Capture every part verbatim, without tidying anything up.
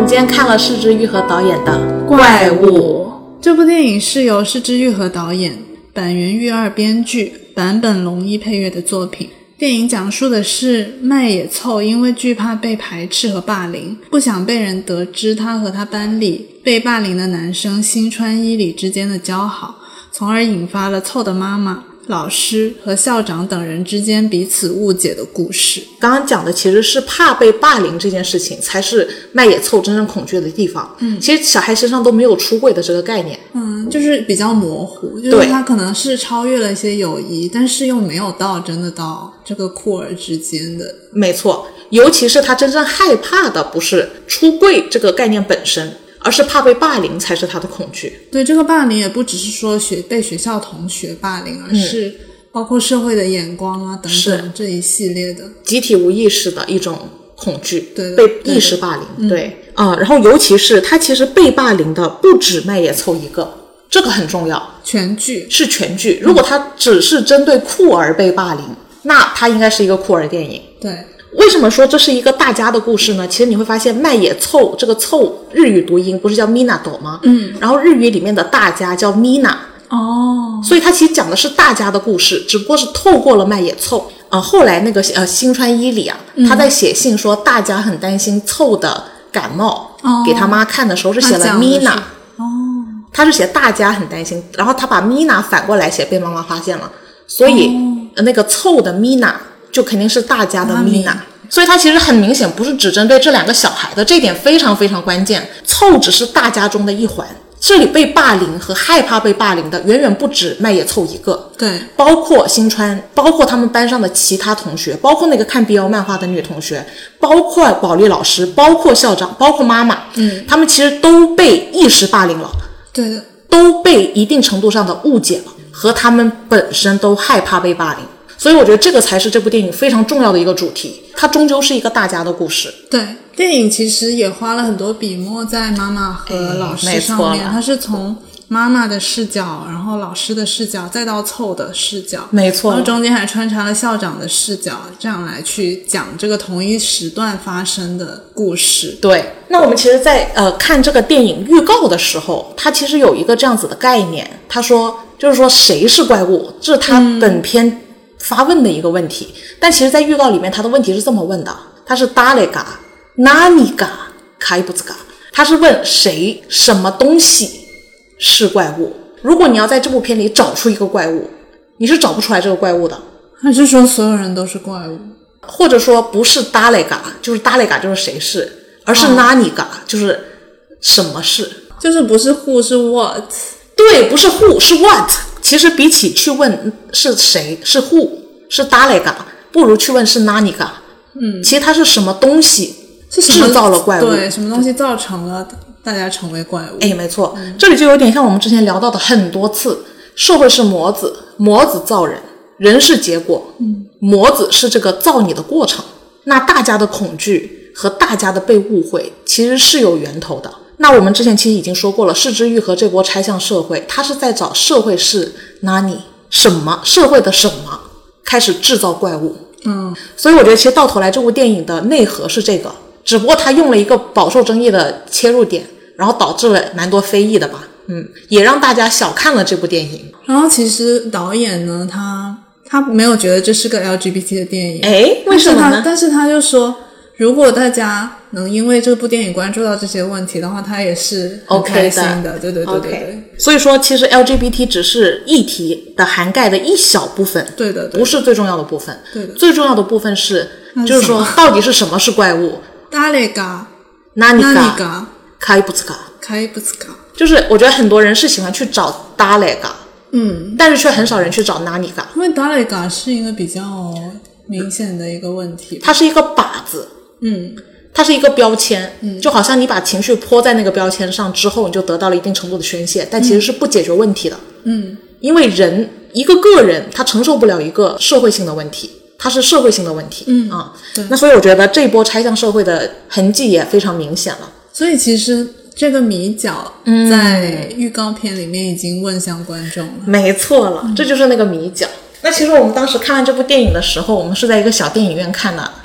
们今天看了是枝裕和导演的《 怪物》。这部电影是由是枝裕和导演，板垣裕二编剧，坂本龙一配乐的作品。电影讲述的是麦野凑因为惧怕被排斥和霸凌，不想被人得知他和他班里被霸凌的男生新川伊里之间的交好，从而引发了凑的妈妈、老师和校长等人之间彼此误解的故事。 刚刚讲的其实是怕被霸凌这件事情才是麦野凑真正恐惧的地方。嗯，其实小孩身上都没有出柜的这个概念。 嗯，就是比较模糊，就是他可能是超越了一些友谊，但是又没有到真的到这个酷儿之间的。 没错，尤其是他真正害怕的不是出柜这个概念本身，而是怕被霸凌才是他的恐惧。 对，这个霸凌也不只是说学被学校同学霸凌，而是包括社会的眼光啊等等这一系列的集体无意识的一种恐惧， 对， 被意识霸凌。对啊、呃，然后尤其是他其实被霸凌的不止麦野凑一个，这个很重要， 全剧是全剧。如果他只是针对酷儿被霸凌，那他应该是一个酷儿电影。 对， 为什么说这是一个大家的故事呢？其实你会发现麦野凑这个凑日语读音不是叫 Minato 吗？嗯，然后日语里面的大家叫 Mina。 哦， 所以他其实讲的是大家的故事，只不过是透过了麦野凑。呃，后来那个呃新川伊里啊，他在写信说大家很担心凑的感冒， 哦、 给他妈看的时候是写了 Mina。 哦， 他是写大家很担心，然后他把 Mina 反过来写，被妈妈发现了，所以、哦、那个凑的 Mina 就肯定是大家的 Mina。所以它其实很明显不是只针对这两个小孩的，这一点非常非常关键。凑只是大家中的一环，这里被霸凌和害怕被霸凌的远远不止麦野凑一个， 对， 包括新川，包括他们班上的其他同学，包括那个看 B L 漫画的女同学，包括保利老师，包括校长，包括妈妈，嗯，他们其实都被意识霸凌了， 对的， 都被一定程度上的误解了，和他们本身都害怕被霸凌。所以我觉得这个才是这部电影非常重要的一个主题，它终究是一个大家的故事。 对，电影其实也花了很多笔墨在妈妈和老师上面，它是从妈妈的视角，然后老师的视角，再到凑的视角， 没错， 然后中间还穿插了校长的视角，这样来去讲这个同一时段发生的故事。 对，那我们其实在呃看这个电影预告的时候，它其实有一个这样子的概念，他说就是说谁是怪物，这是他本片发问的一个问题、嗯、但其实在预告里面他的问题是这么问的，他是誰が何が怪物か，他是问谁什么东西是怪物。如果你要在这部片里找出一个怪物，你是找不出来这个怪物的。 还是说所有人都是怪物， 或者说不是誰が就是誰が就是谁是，而是何が就是什么是， 就是不是 who 是 what。 对，不是 who 是 what。其实比起去问是谁是 who 是誰が，不如去问是何が。嗯，其实它是什么东西制造了怪物， 对，什么东西造成了大家成为怪物。 哎，没错、嗯、这里就有点像我们之前聊到的很多次，社会是模子，模子造人，人是结果，嗯，模子是这个造你的过程。那大家的恐惧和大家的被误会其实是有源头的。那我们之前其实已经说过了，是枝裕和这波拆向社会，他是在找社会是哪里什么，社会的什么开始制造怪物。嗯，所以我觉得其实到头来这部电影的内核是这个，只不过他用了一个饱受争议的切入点，然后导致了蛮多非议的吧。嗯，也让大家小看了这部电影。 然后其实导演呢，他他没有觉得这是个 L G B T 的电影。 诶，为什么呢？ 但是他但是他就说，如果大家能因为这部电影关注到这些问题的话，他也是很开心的。Okay、对对对对对。 Okay. 所以说，其实 L G B T 只是议题的涵盖的一小部分， 对的，对的， 不是最重要的部分。 对的， 最重要的部分是，就是说，到底是什么是怪物？ 誰が何が怪物か？ 怪物か？ 就是我觉得很多人是喜欢去找誰が， 嗯， 但是却很少人去找何が。 因为誰が是一个比较明显的一个问题， 它是一个靶子， 嗯。 它是一个标签、嗯、就好像你把情绪泼在那个标签上之后，你就得到了一定程度的宣泄，但其实是不解决问题的。嗯，因为人一个个人他承受不了一个社会性的问题，它是社会性的问题。嗯啊，对。那所以我觉得这一波拆向社会的痕迹也非常明显了。 所以其实这个米角在预告片里面已经问向观众了。 嗯、没错了、嗯，这就是那个米角。那其实我们当时看完这部电影的时候，我们是在一个小电影院看的，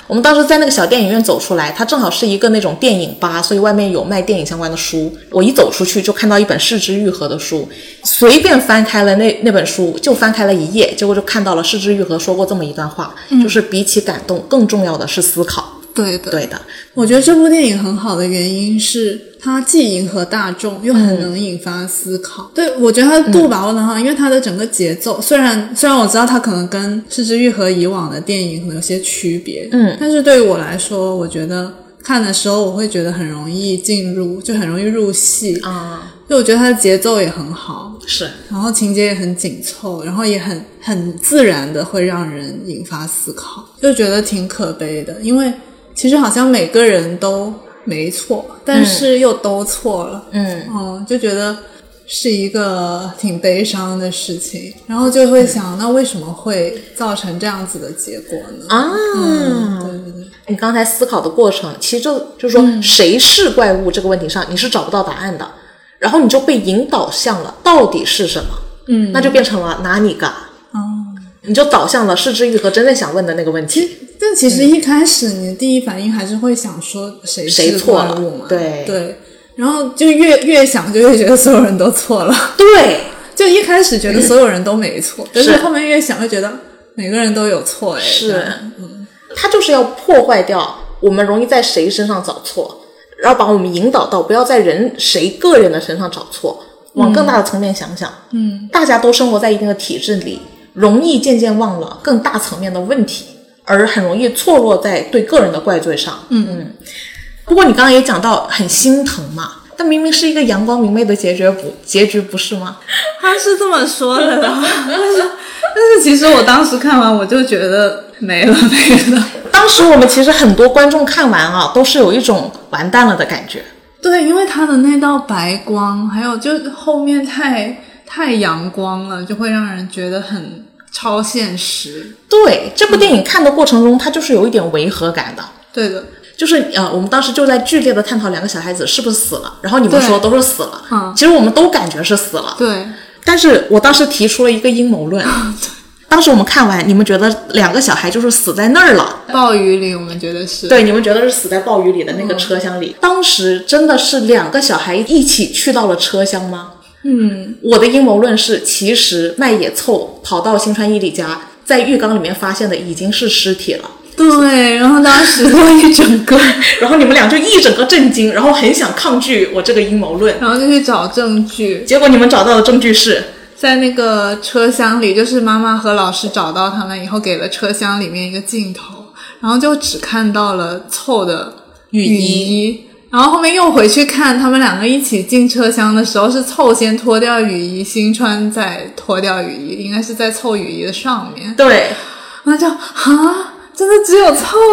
我们当时在那个小电影院走出来，它正好是一个那种电影吧，所以外面有卖电影相关的书。我一走出去就看到一本是枝裕和的书，随便翻开了那那本书，就翻开了一页，结果就看到了是枝裕和说过这么一段话，嗯、就是比起感动，更重要的是思考。 对的， 对的。 我觉得这部电影很好的原因是它既迎合大众，又很能引发思考。嗯、对，我觉得它的度把握得很好，嗯、因为它的整个节奏，虽然虽然我知道它可能跟是枝裕和以往的电影可能有些区别，嗯，但是对于我来说，我觉得看的时候我会觉得很容易进入，就很容易入戏啊。就我觉得它的节奏也很好， 是， 然后情节也很紧凑，然后也很很自然的会让人引发思考，就觉得挺可悲的，因为其实好像每个人都没错，但是又都错了，嗯，嗯，就觉得是一个挺悲伤的事情，然后就会想，嗯、那为什么会造成这样子的结果呢？ 啊，嗯，对对对，你刚才思考的过程，其实就就是说，谁是怪物这个问题上，你是找不到答案的，然后你就被引导向了到底是什么，嗯，那就变成了哪里嘎，哦，你就导向了是枝裕和真正想问的那个问题。 但其实一开始你的第一反应还是会想说谁是怪物嘛， 对对，然后就越越想就越觉得所有人都错了， 对， 就一开始觉得所有人都没错，但是后面越想就觉得每个人都有错，哎， 是，嗯，他就是要破坏掉我们容易在谁身上找错，然后把我们引导到不要在人谁个人的身上找错，往更大的层面想想，嗯，大家都生活在一定的体制里，容易渐渐忘了更大层面的问题，而很容易错落在对个人的怪罪上。嗯嗯。不过你刚刚也讲到很心疼嘛，但明明是一个阳光明媚的结局不结局不是吗？ 他是这么说的啦，但是但是其实我当时看完我就觉得没了没了。 当时我们其实很多观众看完啊，都是有一种完蛋了的感觉。 对，因为他的那道白光，还有就后面太太阳光了，就会让人觉得很超现实。 对，这部电影看的过程中，它就是有一点违和感的。 对的， 就是呃，我们当时就在剧烈的探讨两个小孩子是不是死了，然后你们说都是死了，嗯，其实我们都感觉是死了。 对， 但是我当时提出了一个阴谋论。当时我们看完，你们觉得两个小孩就是死在那儿了， 暴雨里，我们觉得是。 对，你们觉得是死在暴雨里的那个车厢里。嗯、当时真的是两个小孩一起去到了车厢吗？嗯，我的阴谋论是，其实麦野凑跑到新川伊里家，在浴缸里面发现的已经是尸体了。 对，然后当时就一整个， 然后你们俩就一整个震惊，然后很想抗拒我这个阴谋论， 然后就去找证据。 结果你们找到的证据是在那个车厢里，就是妈妈和老师找到他们以后，给了车厢里面一个镜头，然后就只看到了凑的雨衣，然后后面又回去看他们两个一起进车厢的时候，是凑先脱掉雨衣，新川再脱掉雨衣，应该是在凑雨衣的上面。 对， 然后就啊，真的只有凑。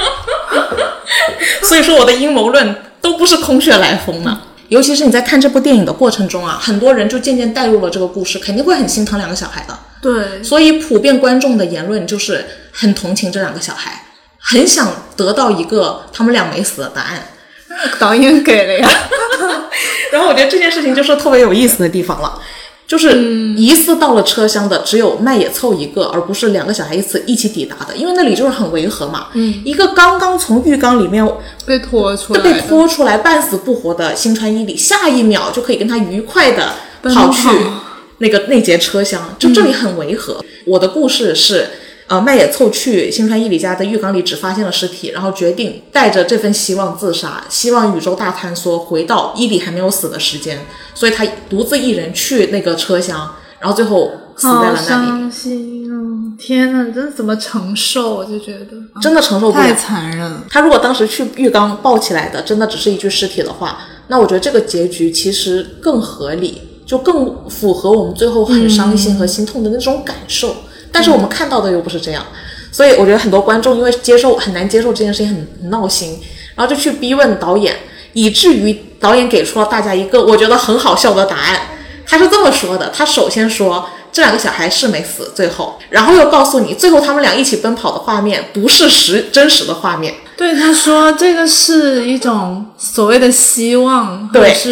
所以说我的阴谋论都不是空穴来风呢。尤其是你在看这部电影的过程中啊，很多人就渐渐带入了这个故事，肯定会很心疼两个小孩的。 对， 所以普遍观众的言论就是很同情这两个小孩，很想得到一个他们俩没死的答案。 导演给了呀。 然后我觉得这件事情就是特别有意思的地方了，就是疑似到了车厢的只有麦野凑一个，而不是两个小孩一起一起抵达的，因为那里就是很违和嘛。嗯，一个刚刚从浴缸里面被拖出来被拖出来半死不活的新川伊里，下一秒就可以跟他愉快的跑去那个那节车厢，就这里很违和。嗯、我的故事是呃，麦野凑去新川伊里家的浴缸里只发现了尸体，然后决定带着这份希望自杀，希望宇宙大坍缩回到伊里还没有死的时间，所以他独自一人去那个车厢，然后最后死在了那里。 好伤心哦！天哪，真的怎么承受？我就觉得、啊、 真的承受不了， 太残忍了。 他如果当时去浴缸抱起来的真的只是一具尸体的话，那我觉得这个结局其实更合理，就更符合我们最后很伤心和心痛的那种感受。嗯，但是我们看到的又不是这样，所以我觉得很多观众因为接受很难接受这件事情，很很闹心，然后就去逼问导演，以至于导演给出了大家一个我觉得很好笑的答案。他是这么说的，他首先说这两个小孩是没死，最后，然后又告诉你最后他们俩一起奔跑的画面不是实真实的画面。 对，他说这个是一种所谓的希望， 对， 是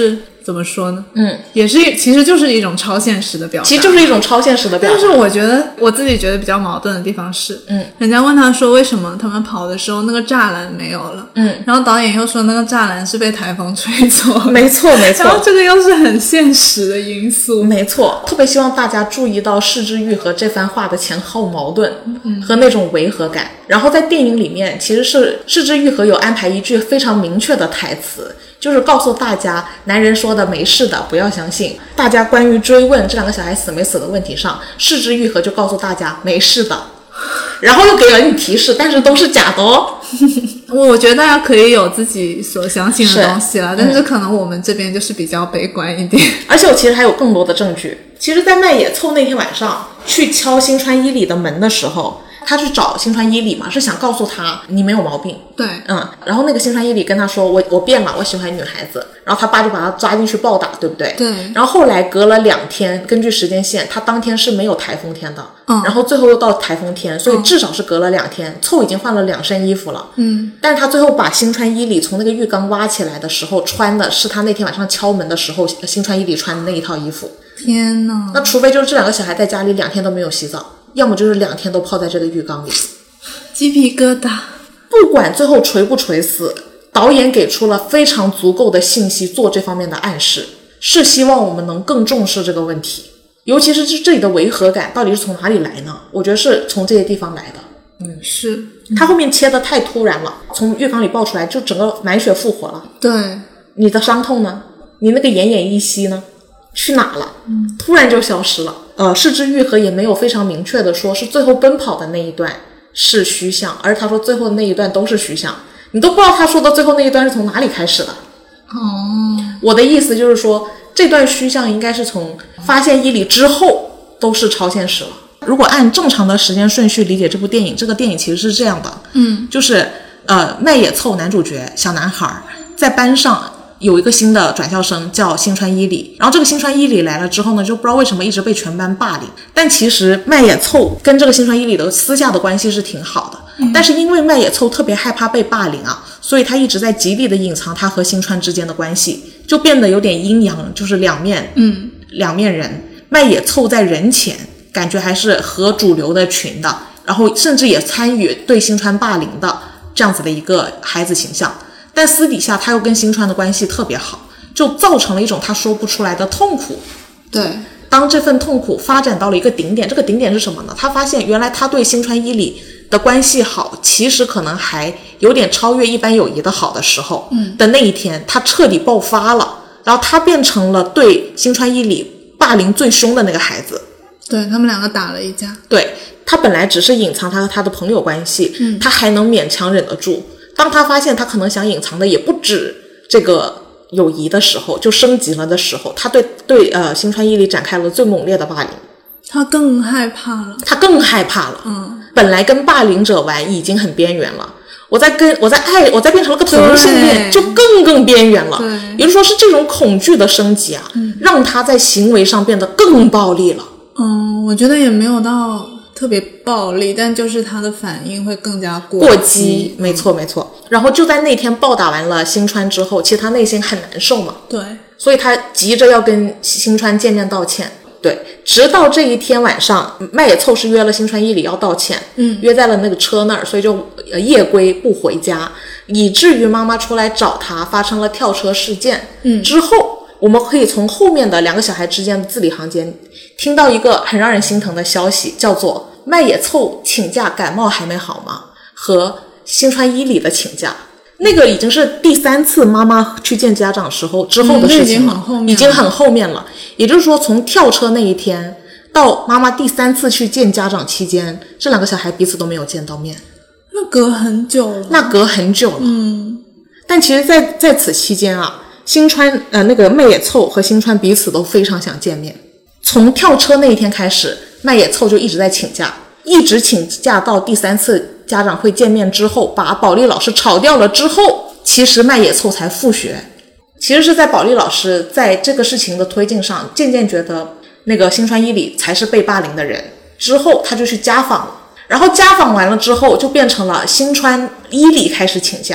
怎么说呢？ 嗯， 也是其实就是一种超现实的表达， 其实就是一种超现实的表达。 但是我觉得我自己觉得比较矛盾的地方是， 嗯， 人家问他说为什么他们跑的时候那个栅栏没有了， 嗯， 然后导演又说那个栅栏是被台风吹走了， 没错没错， 然后这个又是很现实的因素， 没错。特别希望大家注意到是枝裕和这番话的前后矛盾和那种违和感。然后在电影里面，其实是是枝裕和有安排一句非常明确的台词，就是告诉大家男人说的没事的不要相信。大家关于追问这两个小孩死没死的问题上，是枝裕和就告诉大家没事的，然后又给了你提示，但是都是假的哦。 我觉得大家可以有自己所相信的东西了，但是可能我们这边就是比较悲观一点。 而且我其实还有更多的证据。其实在麦野凑那天晚上去敲新川伊里的门的时候，他去找新川伊里嘛，是想告诉他你没有毛病。 对， 嗯，然后那个新川伊里跟他说我我变了，我喜欢女孩子，然后他爸就把他抓进去暴打，对不对？ 对。 然后后来隔了两天，根据时间线，他当天是没有台风天的， 嗯， 然后最后又到台风天，所以至少是隔了两天。凑已经换了两身衣服了， 嗯， 但是他最后把新川伊里从那个浴缸挖起来的时候，穿的是他那天晚上敲门的时候新川伊里穿的那一套衣服。 天哪！ 那除非就是这两个小孩在家里两天都没有洗澡，要么就是两天都泡在这个浴缸里。 鸡皮疙瘩。 不管最后锤不锤死，导演给出了非常足够的信息做这方面的暗示，是希望我们能更重视这个问题。尤其是这里的违和感到底是从哪里来呢？我觉得是从这些地方来的。 嗯，是。 他后面切的太突然了，从浴缸里爆出来就整个满血复活了。 对。 你的伤痛呢？你那个奄奄一息呢？去哪了？ 嗯， 突然就消失了。呃，是枝裕和也没有非常明确的说是最后奔跑的那一段是虚像，而他说最后的那一段都是虚像，你都不知道他说的最后那一段是从哪里开始的。 哦， 我的意思就是说，这段虚像应该是从发现伊里之后都是超现实了。如果按正常的时间顺序理解这部电影，这个电影其实是这样的， 嗯， 就是呃，麦野凑男主角小男孩在班上有一个新的转校生叫新川伊里，然后这个新川伊里来了之后呢，就不知道为什么一直被全班霸凌。但其实麦野凑跟这个新川伊里的私下的关系是挺好的，嗯，但是因为麦野凑特别害怕被霸凌啊，所以他一直在极力的隐藏他和新川之间的关系，就变得有点阴阳，就是两面， 嗯， 两面人。麦野凑在人前感觉还是和主流的群的，然后甚至也参与对新川霸凌的这样子的一个孩子形象。但私底下他又跟新川的关系特别好，就造成了一种他说不出来的痛苦。 对， 当这份痛苦发展到了一个顶点，这个顶点是什么呢？他发现原来他对新川伊里的关系好，其实可能还有点超越一般友谊的好的时候， 嗯， 的那一天他彻底爆发了，然后他变成了对新川伊里霸凌最凶的那个孩子。 对，他们两个打了一架。 对，他本来只是隐藏他和他的朋友关系， 嗯， 他还能勉强忍得住。当他发现他可能想隐藏的也不止这个友谊的时候，就升级了的时候，他对对呃新川伊里展开了最猛烈的霸凌。 他更害怕了， 他更害怕了。 嗯， 本来跟霸凌者玩已经很边缘了，我再跟我再爱我再变成了个同性恋，就更更边缘了。 对， 也就是说是这种恐惧的升级啊， 嗯， 让他在行为上变得更暴力了。 嗯，我觉得也没有到特别暴力，但就是他的反应会更加过过激，没错没错。然后就在那天暴打完了新川之后，其实他内心很难受嘛， 对， 所以他急着要跟新川见面道歉。对，直到这一天晚上，麦野凑是约了新川伊里要道歉， 嗯， 约在了那个车那儿，所以就呃夜归不回家，以至于妈妈出来找他，发生了跳车事件。 嗯， 之后我们可以从后面的两个小孩之间的字里行间听到一个很让人心疼的消息，叫做麦野凑请假感冒还没好吗？和新川伊里的请假。那个已经是第三次妈妈去见家长时候之后的事情了， 嗯， 已经很后面了。也就是说，从跳车那一天到妈妈第三次去见家长期间，这两个小孩彼此都没有见到面。 那隔很久了， 那隔很久了。 嗯， 但其实在，在在此期间啊，新川呃那个麦野凑和新川彼此都非常想见面。从跳车那一天开始，麦野凑就一直在请假，一直请假到第三次家长会见面之后，把保利老师炒掉了之后，其实麦野凑才复学。其实是在保利老师在这个事情的推进上，渐渐觉得那个新川伊里才是被霸凌的人，之后他就去家访了。然后家访完了之后，就变成了新川伊里开始请假，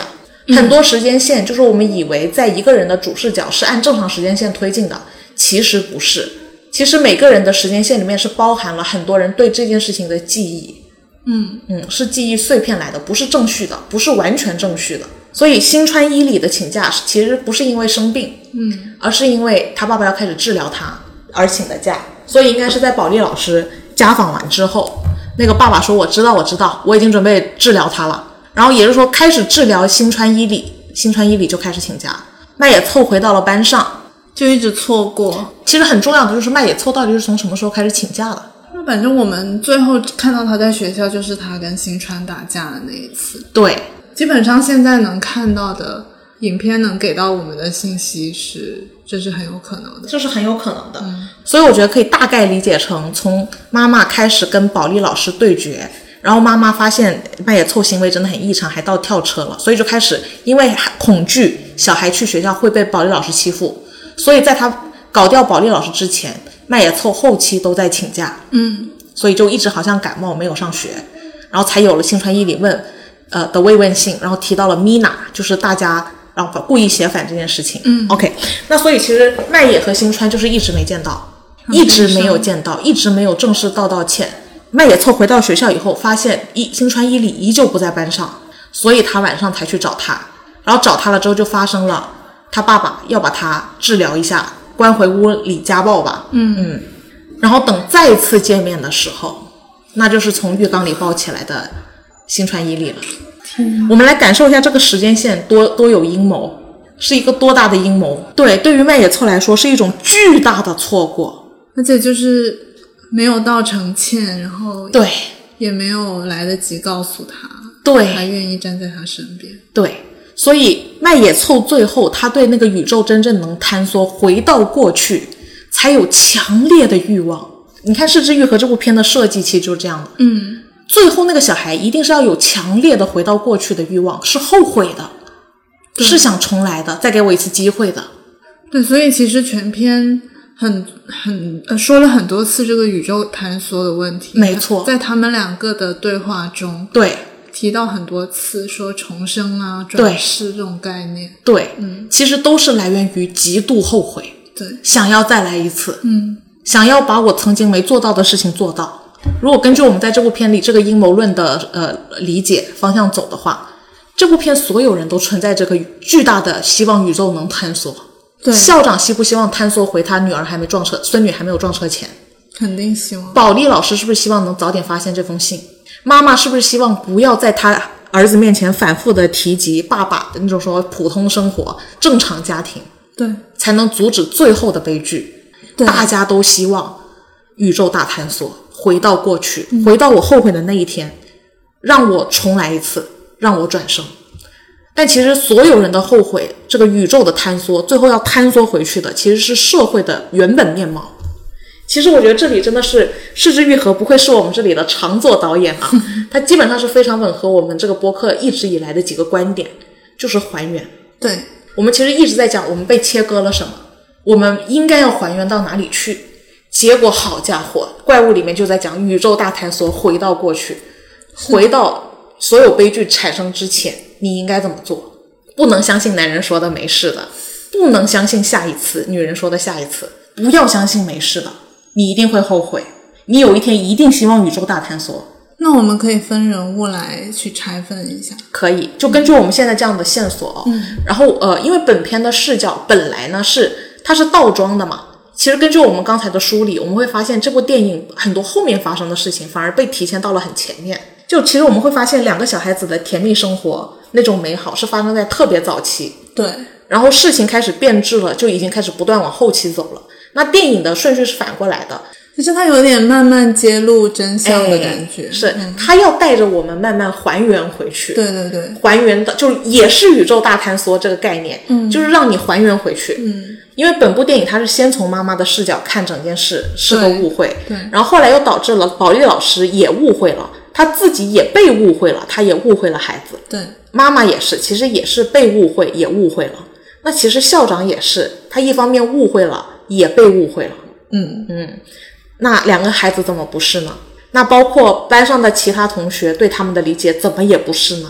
很多时间线就是我们以为在一个人的主视角是按正常时间线推进的，其实不是。其实每个人的时间线里面是包含了很多人对这件事情的记忆。 嗯嗯，是记忆碎片来的，不是正序的，不是完全正序的。所以新川伊里的请假其实不是因为生病， 嗯， 而是因为他爸爸要开始治疗他而请的假。所以应该是在保利老师家访完之后，那个爸爸说我知道我知道，我已经准备治疗他了。然后也就是说开始治疗新川伊里，新川伊里就开始请假，麦野凑回到了班上， 就一直错过。 其实很重要的就是麦野凑到底是从什么时候开始请假的。 那反正我们最后看到他在学校就是他跟新川打架的那一次。 对， 基本上现在能看到的影片能给到我们的信息是这是很有可能的， 这是很有可能的、嗯、所以我觉得可以大概理解成从妈妈开始跟保利老师对决，然后妈妈发现麦野凑行为真的很异常，还到跳车了，所以就开始因为恐惧小孩去学校会被保利老师欺负，所以在他搞掉保利老师之前，麦野凑后期都在请假， 嗯， 所以就一直好像感冒没有上学，然后才有了新川伊里问呃的慰问信，然后提到了 Mina， 就是大家然后故意写反这件事情。 嗯 ，OK， 那所以其实麦野和新川就是一直没见到，一直没有见到，一直没有正式道道歉。麦野凑回到学校以后，发现一新川伊里依旧不在班上，所以他晚上才去找他，然后找他了之后就发生了他爸爸要把他治疗一下，关回屋里家暴吧。 嗯嗯，然后等再次见面的时候，那就是从浴缸里抱起来的新川伊里了。我们来感受一下这个时间线多多有阴谋，是一个多大的阴谋。对，对于麦野凑来说是一种巨大的错过， 而且就是没有道成歉，然后对也没有来得及告诉他， 对， 还愿意站在他身边。 对，所以麦野凑最后他对那个宇宙真正能坍缩回到过去才有强烈的欲望。你看《是枝裕和》这部片的设计其实就是这样的。 嗯， 最后那个小孩一定是要有强烈的回到过去的欲望，是后悔的，是想重来的，再给我一次机会的。 对，所以其实全篇很很呃说了很多次这个宇宙坍缩的问题。 没错， 在他们两个的对话中， 对， 提到很多次说重生啊、转世这种概念。 对， 嗯， 其实都是来源于极度后悔， 对， 想要再来一次， 嗯， 想要把我曾经没做到的事情做到。如果根据我们在这部片里这个阴谋论的呃理解方向走的话，这部片所有人都存在这个巨大的希望宇宙能坍缩。 对， 校长希不希望坍缩回他女儿还没撞车，孙女还没有撞车前？ 肯定希望。 保利老师是不是希望能早点发现这封信？妈妈是不是希望不要在他儿子面前反复的提及爸爸的那种说普通生活、正常家庭？ 对， 才能阻止最后的悲剧。 对， 大家都希望宇宙大坍缩，回到过去，嗯、回到我后悔的那一天，让我重来一次，让我转生。但其实所有人的后悔，这个宇宙的坍缩，最后要坍缩回去的其实是社会的原本面貌。其实我觉得这里真的是是枝裕和不愧是我们这里的常作导演啊，他基本上是非常吻合我们这个播客一直以来的几个观点，就是还原。 对， 我们其实一直在讲我们被切割了什么，我们应该要还原到哪里去，结果好家伙，怪物里面就在讲宇宙大坍缩，回到过去，回到所有悲剧产生之前你应该怎么做。不能相信男人说的没事的，不能相信下一次女人说的下一次，不要相信没事的，你一定会后悔，你有一天一定希望宇宙大坍缩。 那我们可以分人物来去拆分一下。 可以，就根据我们现在这样的线索、哦嗯、 然后呃，因为本片的视角本来呢是它是倒装的嘛，其实根据我们刚才的梳理，我们会发现这部电影很多后面发生的事情反而被提前到了很前面。就其实我们会发现两个小孩子的甜蜜生活那种美好是发生在特别早期， 对， 然后事情开始变质了，就已经开始不断往后期走了。那电影的顺序是反过来的， 其实它有点慢慢揭露真相的感觉、 哎、是它、嗯、要带着我们慢慢还原回去。 对对对， 还原的就是也是宇宙大坍缩这个概念， 嗯， 就是让你还原回去。 嗯， 因为本部电影它是先从妈妈的视角看整件事是个误会， 对， 然后后来又导致了保利老师也误会了，他自己也被误会了，他也误会了孩子。 对， 妈妈也是，其实也是被误会也误会了。那其实校长也是，他一方面误会了也被误会了。 嗯嗯，那两个孩子怎么不是呢？那包括班上的其他同学对他们的理解怎么也不是呢？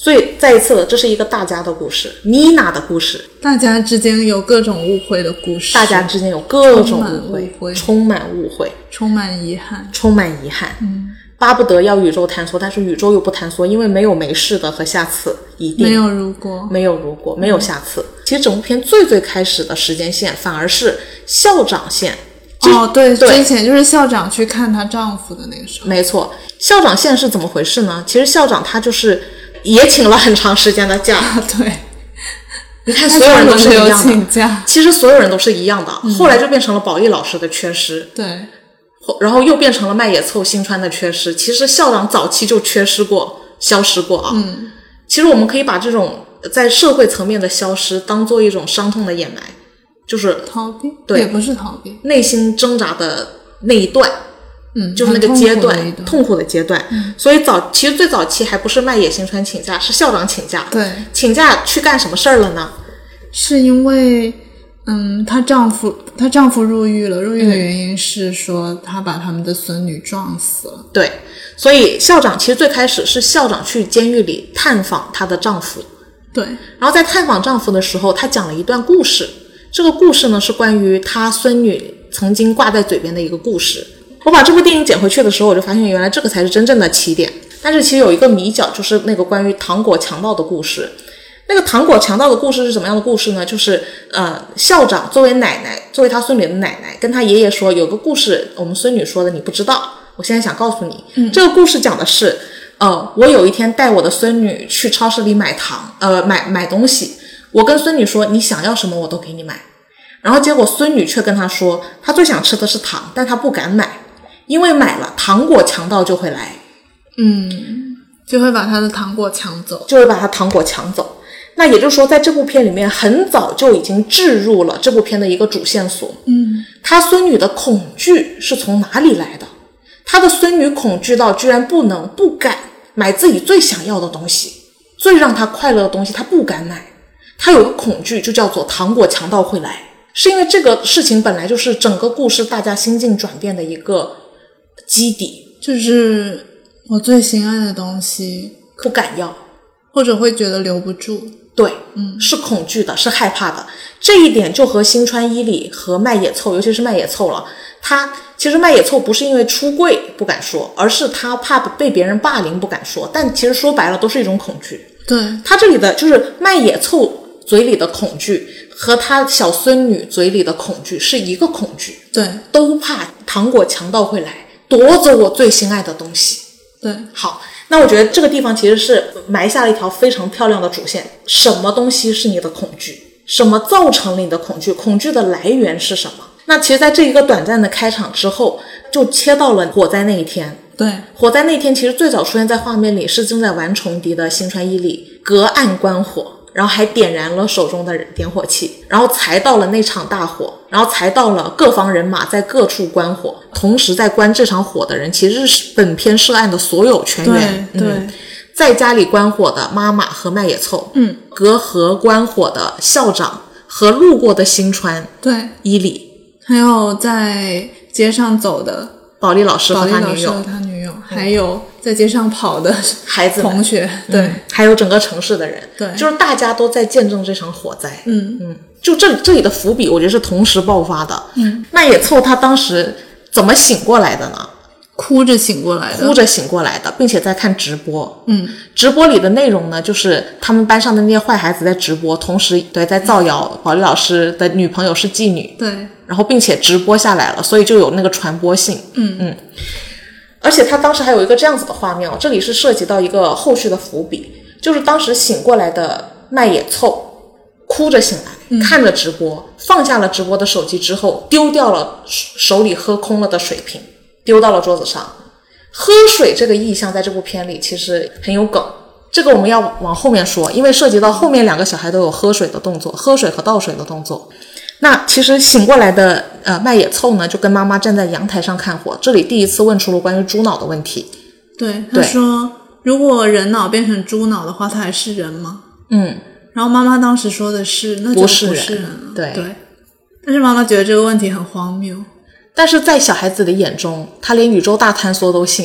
所以再一次的，这是一个大家的故事，妮娜的故事， 大家之间有各种误会的故事， 大家之间有各种误会， 误会充满误会， 充满遗憾， 充满遗憾。嗯，巴不得要宇宙探索，但是宇宙又不探索，因为没有没事的和下次，一定没有如果， 没有如果，没有下次。嗯、其实整部片最最开始的时间线反而是校长线。 哦，对，对，之前就是校长去看她丈夫的那个时候。 没错，校长线是怎么回事呢？其实校长他就是也请了很长时间的假。 啊、对， 你看所有人都是一样的， 请假其实所有人都是一样的、嗯、后来就变成了保利老师的缺失。 对， 然后又变成了麦野凑新川的缺失。其实校长早期就缺失过，消失过啊。 嗯， 其实我们可以把这种在社会层面的消失当做一种伤痛的掩埋，就是逃避， 对， 也不是逃避， 内心挣扎的那一段， 嗯， 就是那个阶段， 痛苦的阶段。 嗯， 所以早其实最早期还不是麦野新川请假，是校长请假。 对， 请假去干什么事儿了呢？ 是因为。嗯，她丈夫她丈夫入狱了，入狱的原因是说她把他们的孙女撞死了。 对，所以校长其实最开始是校长去监狱里探访她的丈夫。 对， 然后在探访丈夫的时候，她讲了一段故事。这个故事呢是关于她孙女曾经挂在嘴边的一个故事。我把这部电影捡回去的时候，我就发现原来这个才是真正的起点。但是其实有一个迷角，就是那个关于糖果强盗的故事。那个糖果强盗的故事是什么样的故事呢？就是呃，校长作为奶奶，作为他孙女的奶奶，跟他爷爷说有个故事，我们孙女说的你不知道，我现在想告诉你。 嗯， 这个故事讲的是，呃，我有一天带我的孙女去超市里买糖，呃，买买东西，我跟孙女说你想要什么我都给你买，然后结果孙女却跟他说，她最想吃的是糖，但她不敢买，因为买了糖果强盗就会来， 嗯，就会把他的糖果抢走， 就会把他糖果抢走。那也就是说在这部片里面很早就已经置入了这部片的一个主线索。 嗯， 他孙女的恐惧是从哪里来的？他的孙女恐惧到居然不能不敢买自己最想要的东西，最让他快乐的东西他不敢买，他有个恐惧就叫做糖果强盗会来。是因为这个事情本来就是整个故事大家心境转变的一个基底， 就是我最心爱的东西不敢要， 或者会觉得留不住。 对， 嗯， 是恐惧的，是害怕的。这一点就和新川伊里和麦野凑，尤其是麦野凑了。他其实麦野凑不是因为出柜不敢说，而是他怕被别人霸凌不敢说。但其实说白了都是一种恐惧。 对， 他这里的就是麦野凑嘴里的恐惧和他小孙女嘴里的恐惧是一个恐惧。 对， 都怕糖果强盗会来夺走我最心爱的东西。 对， 好。那我觉得这个地方其实是埋下了一条非常漂亮的主线。什么东西是你的恐惧？什么造成了你的恐惧？恐惧的来源是什么？那其实在这一个短暂的开场之后，就切到了火灾那一天。 对， 火灾那天其实最早出现在画面里是正在玩重笛的新川伊里隔岸观火，然后还点燃了手中的点火器，然后才到了那场大火，然后才到了各方人马在各处观火。同时在观这场火的人其实是本片涉案的所有全员。 对对、 嗯，在家里观火的妈妈和麦野凑， 嗯， 隔河观火的校长和路过的新川对伊里， 还有在街上走的保利老师和他女友， 保利老师和他女友、嗯、还有在街上跑的孩子同学，对、 嗯，还有整个城市的人， 对， 就是大家都在见证这场火灾。 嗯嗯，就这这里的伏笔我觉得是同时爆发的。 嗯， 麦野凑他当时怎么醒过来的呢？ 哭着醒过来的， 哭着醒过来的，并且在看直播。 嗯， 直播里的内容呢，就是他们班上的那些坏孩子在直播，同时对在造谣保利老师的女朋友是妓女。 对， 然后并且直播下来了，所以就有那个传播性。 嗯嗯，而且他当时还有一个这样子的画面哦，这里是涉及到一个后续的伏笔，就是当时醒过来的麦野凑哭着醒来、嗯、看着直播，放下了直播的手机之后，丢掉了手里喝空了的水瓶，丢到了桌子上。喝水这个意象在这部片里其实很有梗，这个我们要往后面说，因为涉及到后面两个小孩都有喝水的动作，喝水和倒水的动作。那其实醒过来的呃麦野凑呢，就跟妈妈站在阳台上看火，这里第一次问出了关于猪脑的问题。 对，他说如果人脑变成猪脑的话，它还是人吗？ 嗯， 然后妈妈当时说的是那就不是人了。 是人对对，但是妈妈觉得这个问题很荒谬。 但是在小孩子的眼中，他连宇宙大坍缩都信。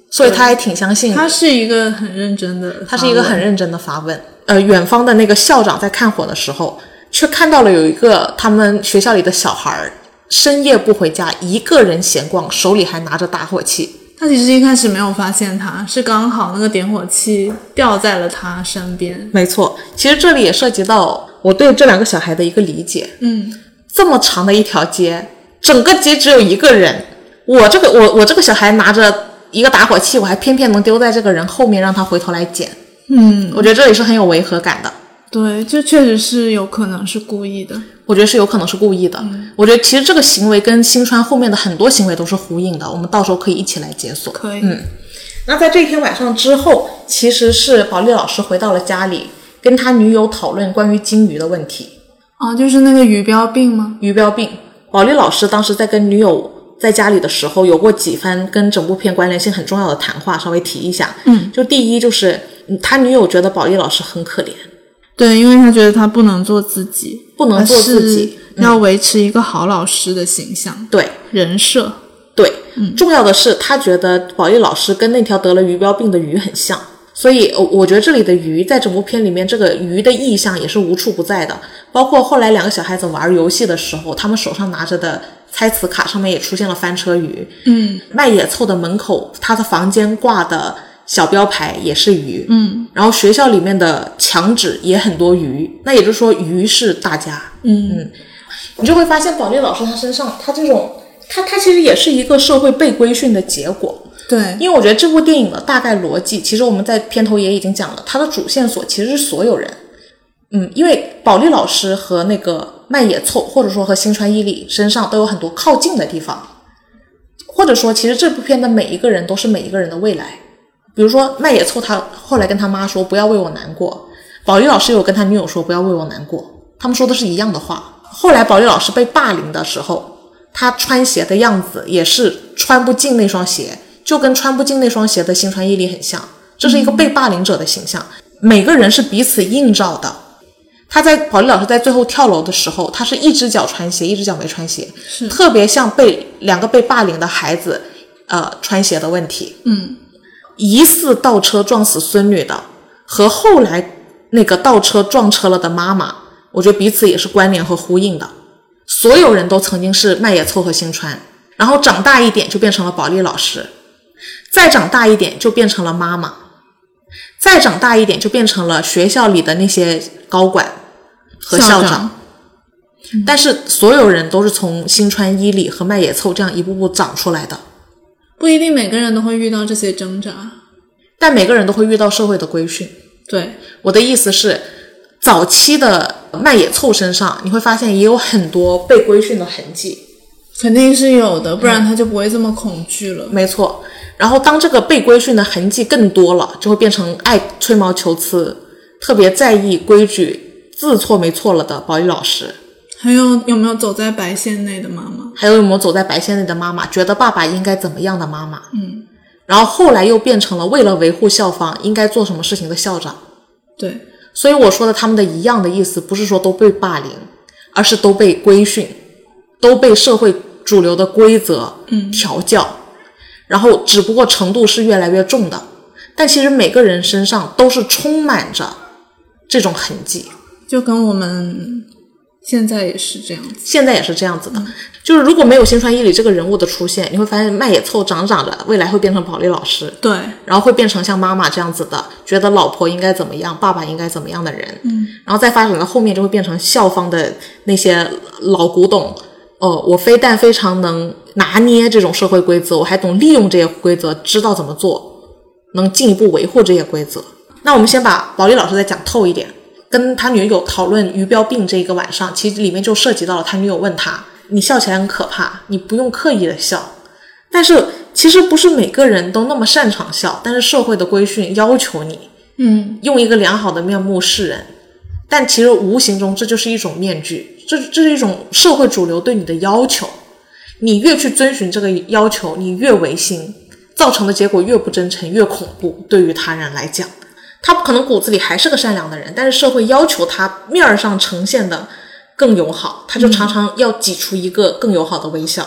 所以他还挺相信。 他是一个很认真的， 他是一个很认真的发问。呃，远方的那个校长在看火的时候，却看到了有一个他们学校里的小孩深夜不回家，一个人闲逛，手里还拿着打火器。 他其实一开始没有发现他，是刚好那个点火器掉在了他身边。 没错，其实这里也涉及到我对这两个小孩的一个理解。 嗯， 这么长的一条街，整个街只有一个人，我这个我我这个小孩拿着一个打火器，我还偏偏能丢在这个人后面，让他回头来捡。 嗯， 我觉得这里是很有违和感的。 对，这确实是有可能是故意的。 我觉得是有可能是故意的。嗯、我觉得其实这个行为跟新川后面的很多行为都是呼应的，我们到时候可以一起来解锁。 可以。 嗯，那在这一天晚上之后，其实是保利老师回到了家里，跟他女友讨论关于金鱼的问题。 啊，就是那个鱼标病吗？ 鱼标病。保利老师当时在跟女友在家里的时候，有过几番跟整部片关联性很重要的谈话，稍微提一下。 嗯， 就第一就是他女友觉得保利老师很可怜。 对，因为他觉得他不能做自己， 不能做自己， 要维持一个好老师的形象， 嗯、对人设。 对、 嗯， 重要的是他觉得保利老师跟那条得了鱼标病的鱼很像，所以我觉得这里的鱼在整部片里面，这个鱼的意象也是无处不在的。包括后来两个小孩子玩游戏的时候，他们手上拿着的猜词卡上面也出现了翻车鱼。 嗯， 麦野凑的门口，他的房间挂的小标牌也是鱼。 嗯， 然后学校里面的墙纸也很多鱼，那也就是说鱼是大家。 嗯嗯，你就会发现保利老师他身上，他这种他他其实也是一个社会被规训的结果。 对， 因为我觉得这部电影的大概逻辑，其实我们在片头也已经讲了，它的主线索其实是所有人。嗯，因为保利老师和那个麦野凑，或者说和新川伊里身上都有很多靠近的地方，或者说其实这部片的每一个人都是每一个人的未来。比如说麦野凑他后来跟他妈说不要为我难过，保利老师有跟他女友说不要为我难过，他们说的是一样的话。后来保利老师被霸凌的时候，他穿鞋的样子也是穿不进那双鞋，就跟穿不进那双鞋的新川伊里很像，这是一个被霸凌者的形象。每个人是彼此映照的。他在保利老师在最后跳楼的时候，他是一只脚穿鞋，一只脚没穿鞋， 是特别像被两个被霸凌的孩子呃穿鞋的问题。 嗯， 疑似倒车撞死孙女的和后来那个倒车撞车了的妈妈，我觉得彼此也是关联和呼应的。所有人都曾经是麦野凑和新川，然后长大一点就变成了保利老师，再长大一点就变成了妈妈，再长大一点就变成了学校里的那些高管和校长， 校长嗯、但是所有人都是从新川伊里和麦野凑这样一步步长出来的。 不一定每个人都会遇到这些挣扎， 但每个人都会遇到社会的规训。 对， 我的意思是早期的麦野凑身上你会发现也有很多被规训的痕迹， 肯定是有的，不然他就不会这么恐惧了。 嗯、没错。然后当这个被规训的痕迹更多了，就会变成爱吹毛求疵，特别在意规矩，字错没错了的保利老师。 还有有没有走在白线内的妈妈？ 还有有没有走在白线内的妈妈，觉得爸爸应该怎么样的妈妈。 嗯， 然后后来又变成了为了维护校方应该做什么事情的校长。 对， 所以我说的他们的一样的意思，不是说都被霸凌，而是都被规训，都被社会主流的规则嗯调教，然后只不过程度是越来越重的，但其实每个人身上都是充满着这种痕迹， 就跟我们现在也是这样子， 现在也是这样子的。嗯、就是如果没有新川伊里这个人物的出现，你会发现麦野凑长长着未来会变成保利老师， 对， 然后会变成像妈妈这样子的觉得老婆应该怎么样，爸爸应该怎么样的人， 嗯， 然后再发展到后面就会变成校方的那些老古董。哦，我非但非常能拿捏这种社会规则，我还懂利用这些规则，知道怎么做，能进一步维护这些规则。那我们先把保利老师再讲透一点。跟他女友讨论鱼标病这一个晚上，其实里面就涉及到了他女友问他，你笑起来很可怕，你不用刻意的笑。但是其实不是每个人都那么擅长笑，但是社会的规训要求你嗯， 用一个良好的面目示人，但其实无形中这就是一种面具，这这是一种社会主流对你的要求，你越去遵循这个要求，你越违心，造成的结果越不真诚，越恐怖。对于他人来讲，他可能骨子里还是个善良的人，但是社会要求他面上呈现的更友好，他就常常要挤出一个更友好的微笑。嗯、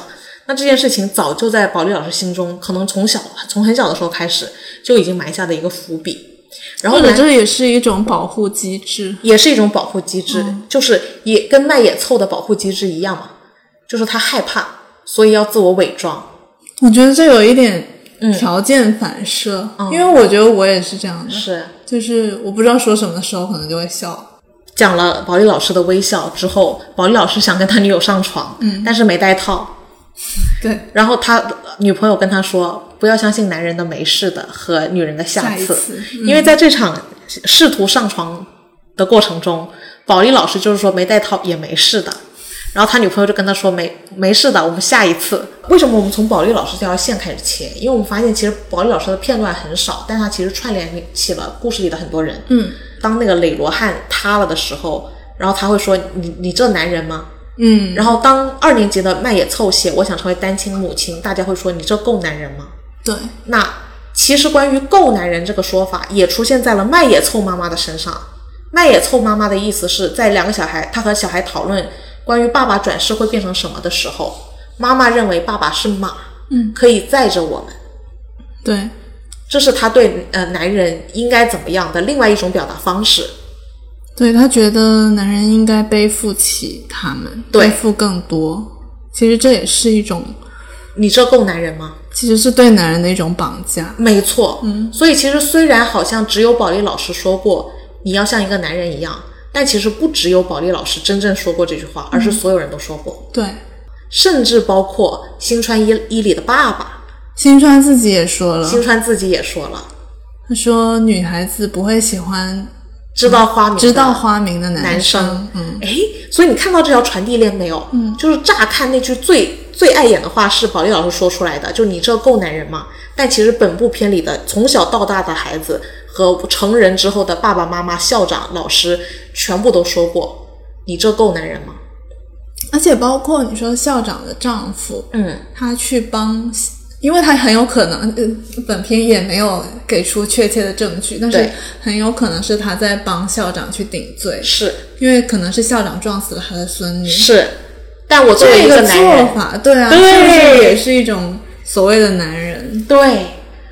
那这件事情早就在保利老师心中，可能从小从很小的时候开始就已经埋下的一个伏笔。然后或者这也是一种保护机制， 也是一种保护机制， 嗯、 就是也跟麦野凑的保护机制一样嘛，就是他害怕，所以要自我伪装。 我觉得这有一点条件反射、嗯、因为我觉得我也是这样的， 是就是我不知道说什么的时候可能就会笑。 讲了保利老师的微笑之后，保利老师想跟他女友上床，嗯，但是没带套。 对， 然后他女朋友跟他说不要相信男人的没事的和女人的下次, 下次、嗯、 因为在这场试图上床的过程中，保利老师就是说没带套也没事的，然后他女朋友就跟他说没没事的，我们下一次。为什么我们从保利老师这条线开始切？因为我们发现其实保利老师的片段很少，但他其实串联起了故事里的很多人。 嗯， 当那个磊罗汉塌了的时候，然后他会说你你这男人吗？ 嗯， 然后当二年级的麦野凑写我想成为单亲母亲，大家会说你这够男人吗？ 对， 那其实关于够男人这个说法也出现在了麦野凑妈妈的身上。麦野凑妈妈的意思是在两个小孩，他和小孩讨论关于爸爸转世会变成什么的时候，妈妈认为爸爸是马， 嗯， 可以载着我们。 对， 这是他对呃男人应该怎么样的另外一种表达方式。 对，他觉得男人应该背负起他们，背负更多。其实这也是一种， 你这够男人吗？ 其实是对男人的一种绑架。 没错， 嗯， 所以其实虽然好像只有保利老师说过你要像一个男人一样，但其实不只有保利老师真正说过这句话，而是所有人都说过。 对， 甚至包括新川伊伊里的爸爸， 新川自己也说了， 新川自己也说了， 他说女孩子不会喜欢知道花名的知道花名的男男生。嗯， 诶，所以你看到这条传递链没有？ 嗯， 就是乍看那句最最碍眼的话是保利老师说出来的，就你这够男人吗？但其实本部片里的从小到大的孩子和成人之后的爸爸妈妈、校长、老师全部都说过你这够男人吗？ 而且包括你说校长的丈夫， 嗯， 他去帮，因为他很有可能、呃、本片也没有给出确切的证据，但是很有可能是他在帮校长去顶罪， 是因为可能是校长撞死了他的孙女。 是，但我作为一个男人， 这个做法对啊， 对， 是不是也是一种所谓的男人？ 对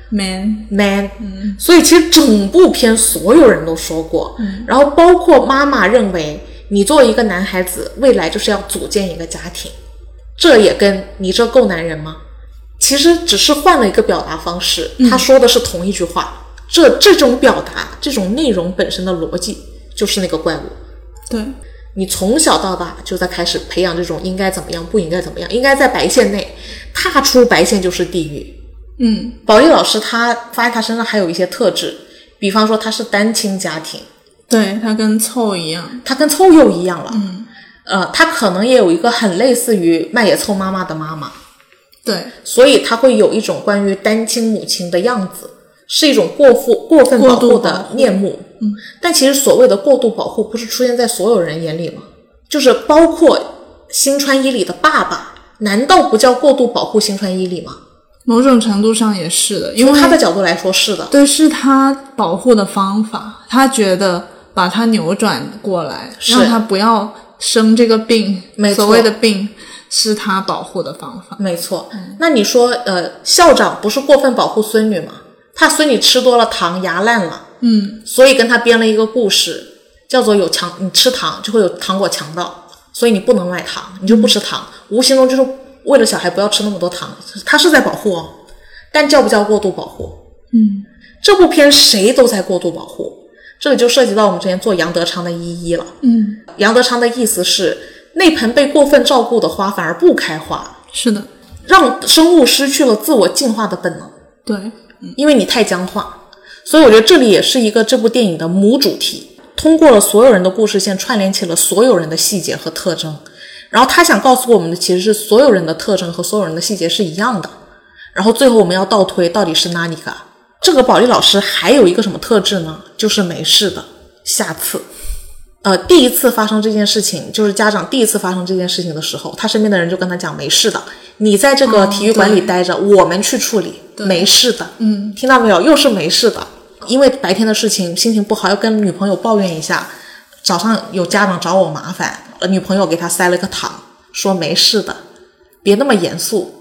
man man， 嗯， 所以其实整部片所有人都说过， 嗯， 然后包括妈妈认为你作为一个男孩子未来就是要组建一个家庭，这也跟你这够男人吗？其实只是换了一个表达方式，他说的是同一句话，嗯，这这种表达这种内容本身的逻辑就是那个怪物。 对， 你从小到大就在开始培养这种应该怎么样不应该怎么样，应该在白线内，踏出白线就是地狱。 嗯， 保利老师他发现他身上还有一些特质，比方说他是单亲家庭， 对，他跟凑一样， 他跟凑又一样了。 嗯， 呃，他可能也有一个很类似于麦野凑妈妈的妈妈， 对， 所以他会有一种关于单亲母亲的样子，是一种过分过分保护的面目。 嗯， 但其实所谓的过度保护不是出现在所有人眼里吗？就是包括新川伊里的爸爸，难道不叫过度保护新川伊里吗？ 某种程度上也是的，因为从他的角度来说是的。 对，是他保护的方法，他觉得把他扭转过来，让他不要生这个病， 没错， 所谓的病是他保护的方法。 没错，嗯，那你说呃，校长不是过分保护孙女吗？怕孙女吃多了糖牙烂了， 嗯， 所以跟他编了一个故事，叫做有强你吃糖就会有糖果强盗，所以你不能买糖，你就不吃糖，嗯，无形中就是为了小孩不要吃那么多糖，他是在保护哦，但叫不叫过度保护？ 嗯， 这部片谁都在过度保护，这里就涉及到我们之前做杨德昌的一一了。 嗯， 杨德昌的意思是那盆被过分照顾的花反而不开花， 是的， 让生物失去了自我进化的本能。 对， 嗯，因为你太僵化，所以我觉得这里也是一个这部电影的母主题，通过了所有人的故事线串联起了所有人的细节和特征，然后他想告诉我们的其实是所有人的特征和所有人的细节是一样的，然后最后我们要倒推到底是哪里个。这个保利老师还有一个什么特质呢？就是没事的，下次呃，第一次发生这件事情，就是家长第一次发生这件事情的时候，他身边的人就跟他讲没事的，你在这个体育馆里待着，哦，我们去处理，没事的。 嗯， 听到没有？又是没事的，因为白天的事情心情不好，要跟女朋友抱怨一下，早上有家长找我麻烦，女朋友给他塞了个糖，说没事的，别那么严肃，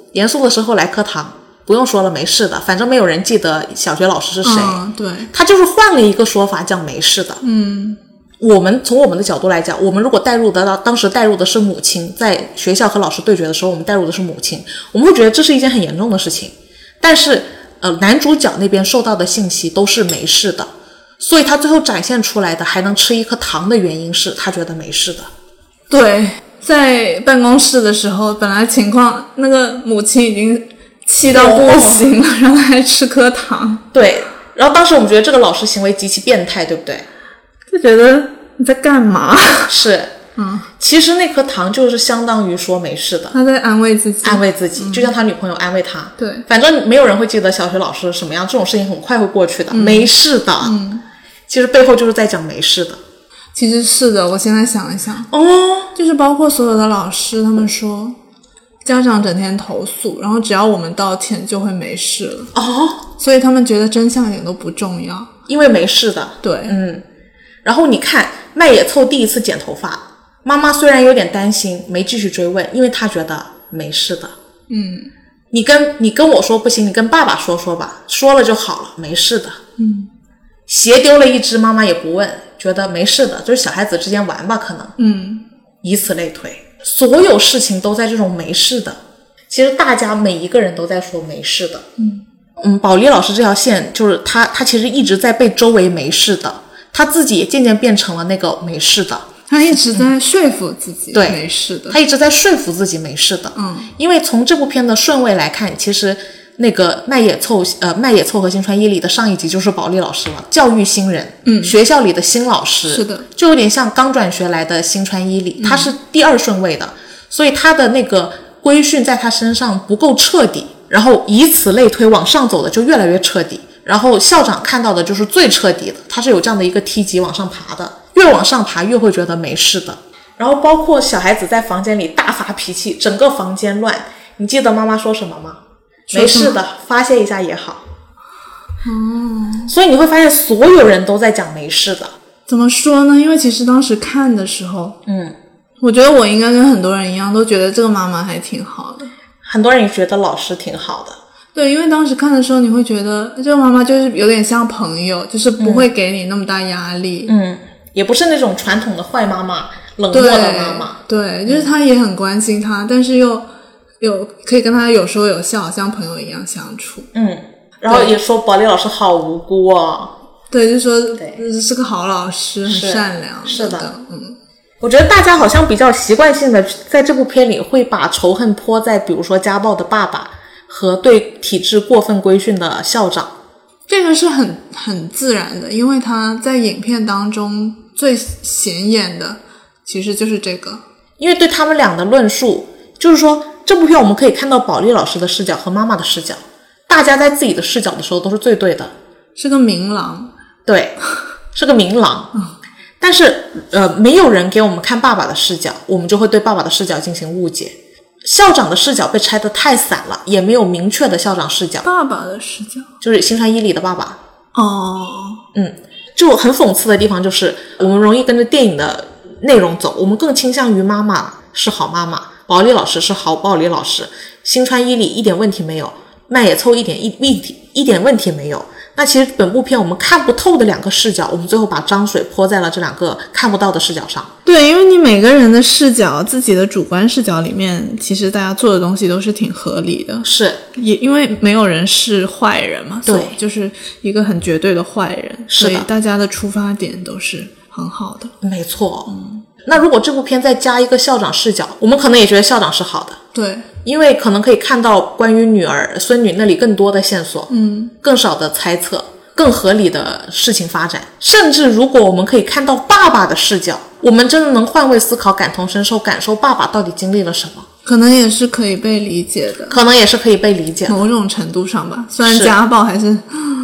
严肃的时候来课堂，不用说了，没事的，反正没有人记得小学老师是谁。 嗯，对， 他就是换了一个说法，叫没事的。 嗯， 我们从我们的角度来讲，我们如果带入得到当时带入的是母亲，在学校和老师对决的时候，我们带入的是母亲，我们会觉得这是一件很严重的事情。但是呃，男主角那边受到的信息都是没事的，所以他最后展现出来的还能吃一颗糖的原因是他觉得没事的。 对，在办公室的时候，本来情况那个母亲已经气到不行了，哦、让他还吃颗糖。 对，然后当时我们觉得这个老师行为极其变态，对不对？ 就觉得你在干嘛？ 是，嗯，其实那颗糖就是相当于说没事的， 他在安慰自己， 安慰自己，嗯、就像他女朋友安慰他。 对， 反正没有人会记得小学老师什么样，这种事情很快会过去的，嗯、没事的。嗯，其实背后就是在讲没事的。 其实是的，我现在想一想， 哦， 就是包括所有的老师，他们说家长整天投诉，然后只要我们道歉就会没事了。 哦， 所以他们觉得真相一点都不重要， 因为没事的。 对， 嗯。然后你看麦野凑第一次剪头发，妈妈虽然有点担心，没继续追问，因为她觉得没事的。 嗯， 你跟你跟我说不行，你跟爸爸说说吧，说了就好了，没事的。 嗯， 鞋丢了一只，妈妈也不问，觉得没事的，就是小孩子之间玩吧，可能。 嗯， 以此类推，所有事情都在这种没事的。其实大家每一个人都在说没事的。 嗯嗯，保利老师这条线就是他，他其实一直在被周围没事的。他自己也渐渐变成了那个没事的， 他一直在说服自己没事的， 他一直在说服自己没事的。 嗯， 因为从这部片的顺位来看，其实那个麦野凑呃麦野凑和新川伊里的上一集就是保利老师了，教育新人， 嗯， 学校里的新老师， 是的， 就有点像刚转学来的新川伊里，他是第二顺位的，嗯、所以他的那个规训在他身上不够彻底，然后以此类推往上走的就越来越彻底。然后校长看到的就是最彻底的，他是有这样的一个梯级往上爬的，越往上爬越会觉得没事的。然后包括小孩子在房间里大发脾气，整个房间乱，你记得妈妈说什么吗？没事的，发泄一下也好。 哦， 所以你会发现所有人都在讲没事的。 怎么说呢？因为其实当时看的时候， 嗯， 我觉得我应该跟很多人一样，都觉得这个妈妈还挺好的。 很多人也觉得老师挺好的。 对，因为当时看的时候，你会觉得这个妈妈就是有点像朋友，就是不会给你那么大压力。 嗯，也不是那种传统的坏妈妈、冷漠的妈妈。 对，对，就是她也很关心她，但是又有可以跟她有说有笑，像朋友一样相处。 嗯，然后也说保利老师好无辜哦。 对，就说是个好老师，很善良。 是的，的嗯。 我觉得大家好像比较习惯性的在这部片里会把仇恨泼在比如说家暴的爸爸和对体制过分规训的校长。 这个是很很自然的，因为他在影片当中最显眼的其实就是这个。 因为对他们俩的论述，就是说这部片我们可以看到保利老师的视角和妈妈的视角，大家在自己的视角的时候都是最对的， 是个明狼。 对，是个明狼。 嗯， 但是呃，没有人给我们看爸爸的视角，我们就会对爸爸的视角进行误解。校长的视角被拆得太散了，也没有明确的校长视角。 爸爸的视角就是新川伊里的爸爸。 哦， 嗯，就很讽刺的地方就是我们容易跟着电影的内容走，我们更倾向于妈妈是好妈妈，保利老师是好保利老师，新川伊里一点问题没有，麦野凑一点一一一点问题没有。那其实本部片我们看不透的两个视角，我们最后把脏水泼在了这两个看不到的视角上。 对，因为你每个人的视角，自己的主观视角里面，其实大家做的东西都是挺合理的。 是， 也因为没有人是坏人嘛， 对， 就是一个很绝对的坏人， 是的， 所以大家的出发点都是很好的。 没错。嗯，那如果这部片再加一个校长视角，我们可能也觉得校长是好的。 对， 因为可能可以看到关于女儿、孙女那里更多的线索， 嗯， 更少的猜测，更合理的事情发展。甚至如果我们可以看到爸爸的视角，我们真的能换位思考、感同身受，感受爸爸到底经历了什么， 可能也是可以被理解的， 可能也是可以被理解的， 某种程度上吧。虽然家暴还是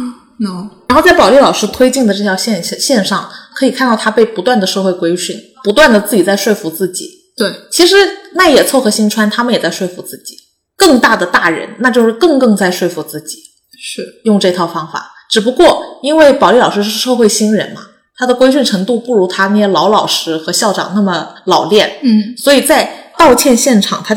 no。 然后在保利老师推进的这条线线上，可以看到他被不断的社会规训，不断的自己在说服自己。 对， 其实麦野凑和新川他们也在说服自己，更大的大人那就是更更在说服自己， 是用这套方法。只不过因为保利老师是社会新人嘛，他的规训程度不如他那些老老师和校长那么老练， 嗯， 所以在道歉现场他就会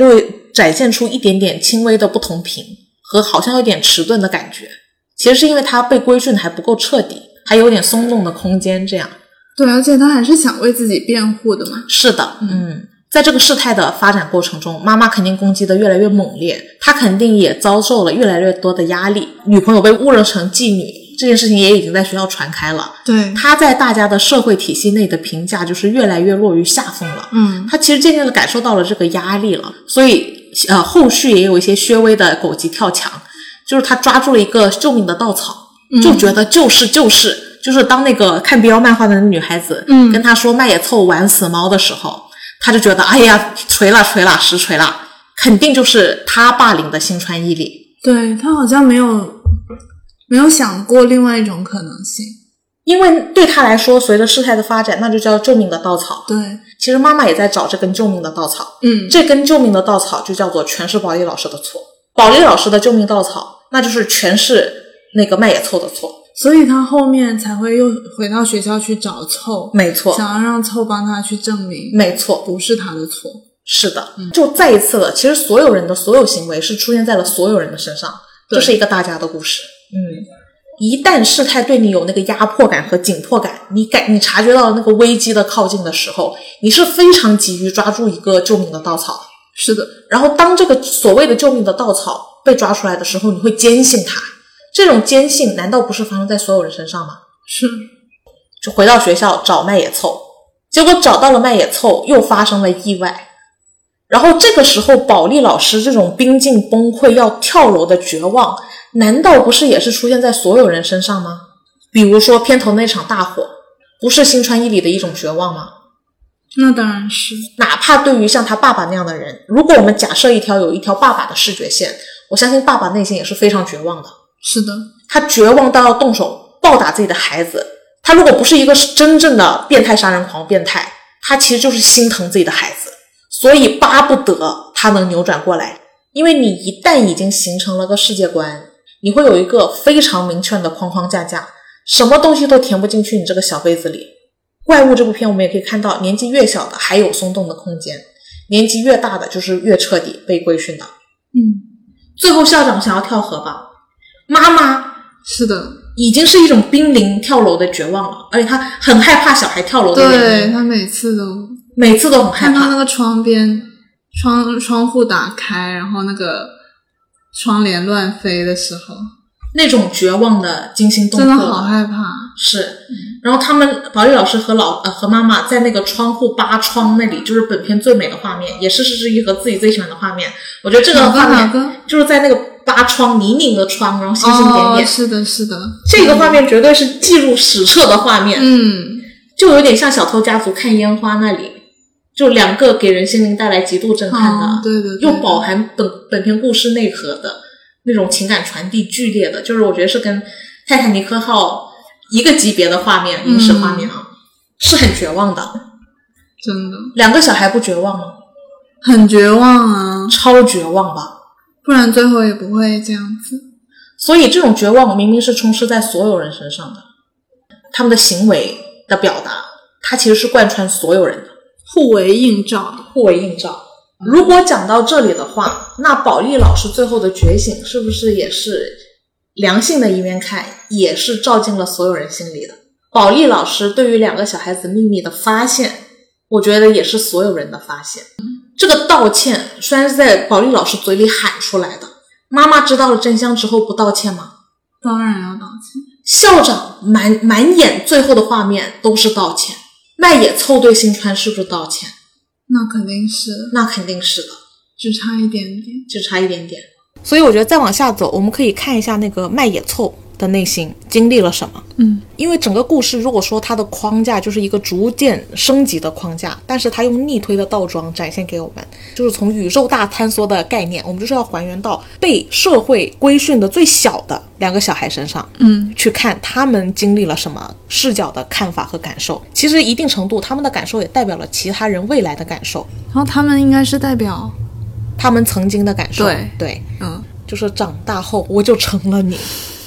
展现出一点点轻微的不同频和好像有点迟钝的感觉，其实是因为他被规训的还不够彻底，还有点松动的空间这样。 对，而且他还是想为自己辩护的嘛。 是的，嗯，在这个事态的发展过程中，妈妈肯定攻击的越来越猛烈，她肯定也遭受了越来越多的压力，女朋友被误认成妓女，这件事情也已经在学校传开了。 对， 她在大家的社会体系内的评价就是越来越落于下风了。 嗯， 她其实渐渐的感受到了这个压力了，所以呃，后续也有一些稍微的狗急跳墙，就是她抓住了一个救命的稻草，就觉得就是就是。嗯就是当那个看 B L 漫画的女孩子嗯，跟她说麦野凑玩死猫的时候，她就觉得哎呀锤了锤了实锤了，肯定就是她霸凌的新川伊里。 对，她好像没有没有想过另外一种可能性， 因为对她来说随着事态的发展那就叫救命的稻草。 对， 其实妈妈也在找这根救命的稻草。 嗯， 这根救命的稻草就叫做全是保利老师的错，保利老师的救命稻草那就是全是那个麦野凑的错， 所以他后面才会又回到学校去找凑， 没错， 想要让凑帮他去证明， 没错， 不是他的错。 是的，嗯，就再一次的，其实所有人的所有行为是出现在了所有人的身上，这是一个大家的故事。嗯，一旦事态对你有那个压迫感和紧迫感，你感你察觉到那个危机的靠近的时候，你是非常急于抓住一个救命的稻草。 是的， 然后当这个所谓的救命的稻草被抓出来的时候，你会坚信它。这种坚信难道不是发生在所有人身上吗？ 是。 就回到学校找麦野凑，结果找到了麦野凑又发生了意外，然后这个时候保利老师这种濒近崩溃要跳楼的绝望，难道不是也是出现在所有人身上吗？比如说片头那场大火，不是新川伊里的一种绝望吗？ 那当然是。 哪怕对于像他爸爸那样的人，如果我们假设一条有一条爸爸的视觉线，我相信爸爸内心也是非常绝望的。 是的， 他绝望到要动手暴打自己的孩子，他如果不是一个真正的变态杀人狂变态，他其实就是心疼自己的孩子，所以巴不得他能扭转过来。因为你一旦已经形成了个世界观，你会有一个非常明确的框框架架，什么东西都填不进去你这个小杯子里。怪物这部片我们也可以看到，年纪越小的还有松动的空间，年纪越大的就是越彻底被规训的。 嗯， 最后校长想要跳河吧，妈妈是的， 已经是一种濒临跳楼的绝望了，而且他很害怕小孩跳楼的原因。 对，他每次都每次都很害怕， 看到那个窗边窗窗户打开，然后那个窗帘乱飞的时候， 那种绝望的惊心动魄， 真的好害怕。 是，然后他们保利老师和老呃和妈妈在那个窗户扒窗那里，就是本片最美的画面，也是是一和自己最喜欢的画面。我觉得这个画面就是在那个扒窗泥泞的窗，然后星星点点。 哦，是的，是的， 这个画面绝对是记入史册的画面。 嗯， 就有点像小偷家族看烟花那里，就两个给人心灵带来极度震撼的， 哦、对对对， 又饱含本本片故事内核的那种情感传递剧烈的，就是我觉得是跟泰坦尼克号一个级别的画面，影视画面啊、嗯，是很绝望的。 真的， 两个小孩不绝望吗？ 很绝望啊， 超绝望吧， 不然最后也不会这样子。 所以这种绝望明明是充斥在所有人身上的，他们的行为的表达，它其实是贯穿所有人的， 互为映照， 互为映照。如果讲到这里的话，那保利老师最后的觉醒是不是也是良性的一面看，也是照进了所有人心里的？保利老师对于两个小孩子秘密的发现，我觉得也是所有人的发现。这个道歉虽然是在保利老师嘴里喊出来的，妈妈知道了真相之后不道歉吗？ 当然要道歉。 校长满满眼最后的画面都是道歉，那也凑对新川是不是道歉？ 那肯定是， 那肯定是的， 只差一点点， 只差一点点。所以我觉得再往下走，我们可以看一下那个麦野凑的内心经历了什么。 嗯， 因为整个故事如果说它的框架就是一个逐渐升级的框架，但是它用逆推的倒装展现给我们，就是从宇宙大坍缩的概念，我们就是要还原到被社会规训的最小的两个小孩身上， 嗯， 去看他们经历了什么视角的看法和感受。其实一定程度他们的感受也代表了其他人未来的感受， 然后他们应该是代表他们曾经的感受。 对对， 嗯， 就是长大后我就成了你。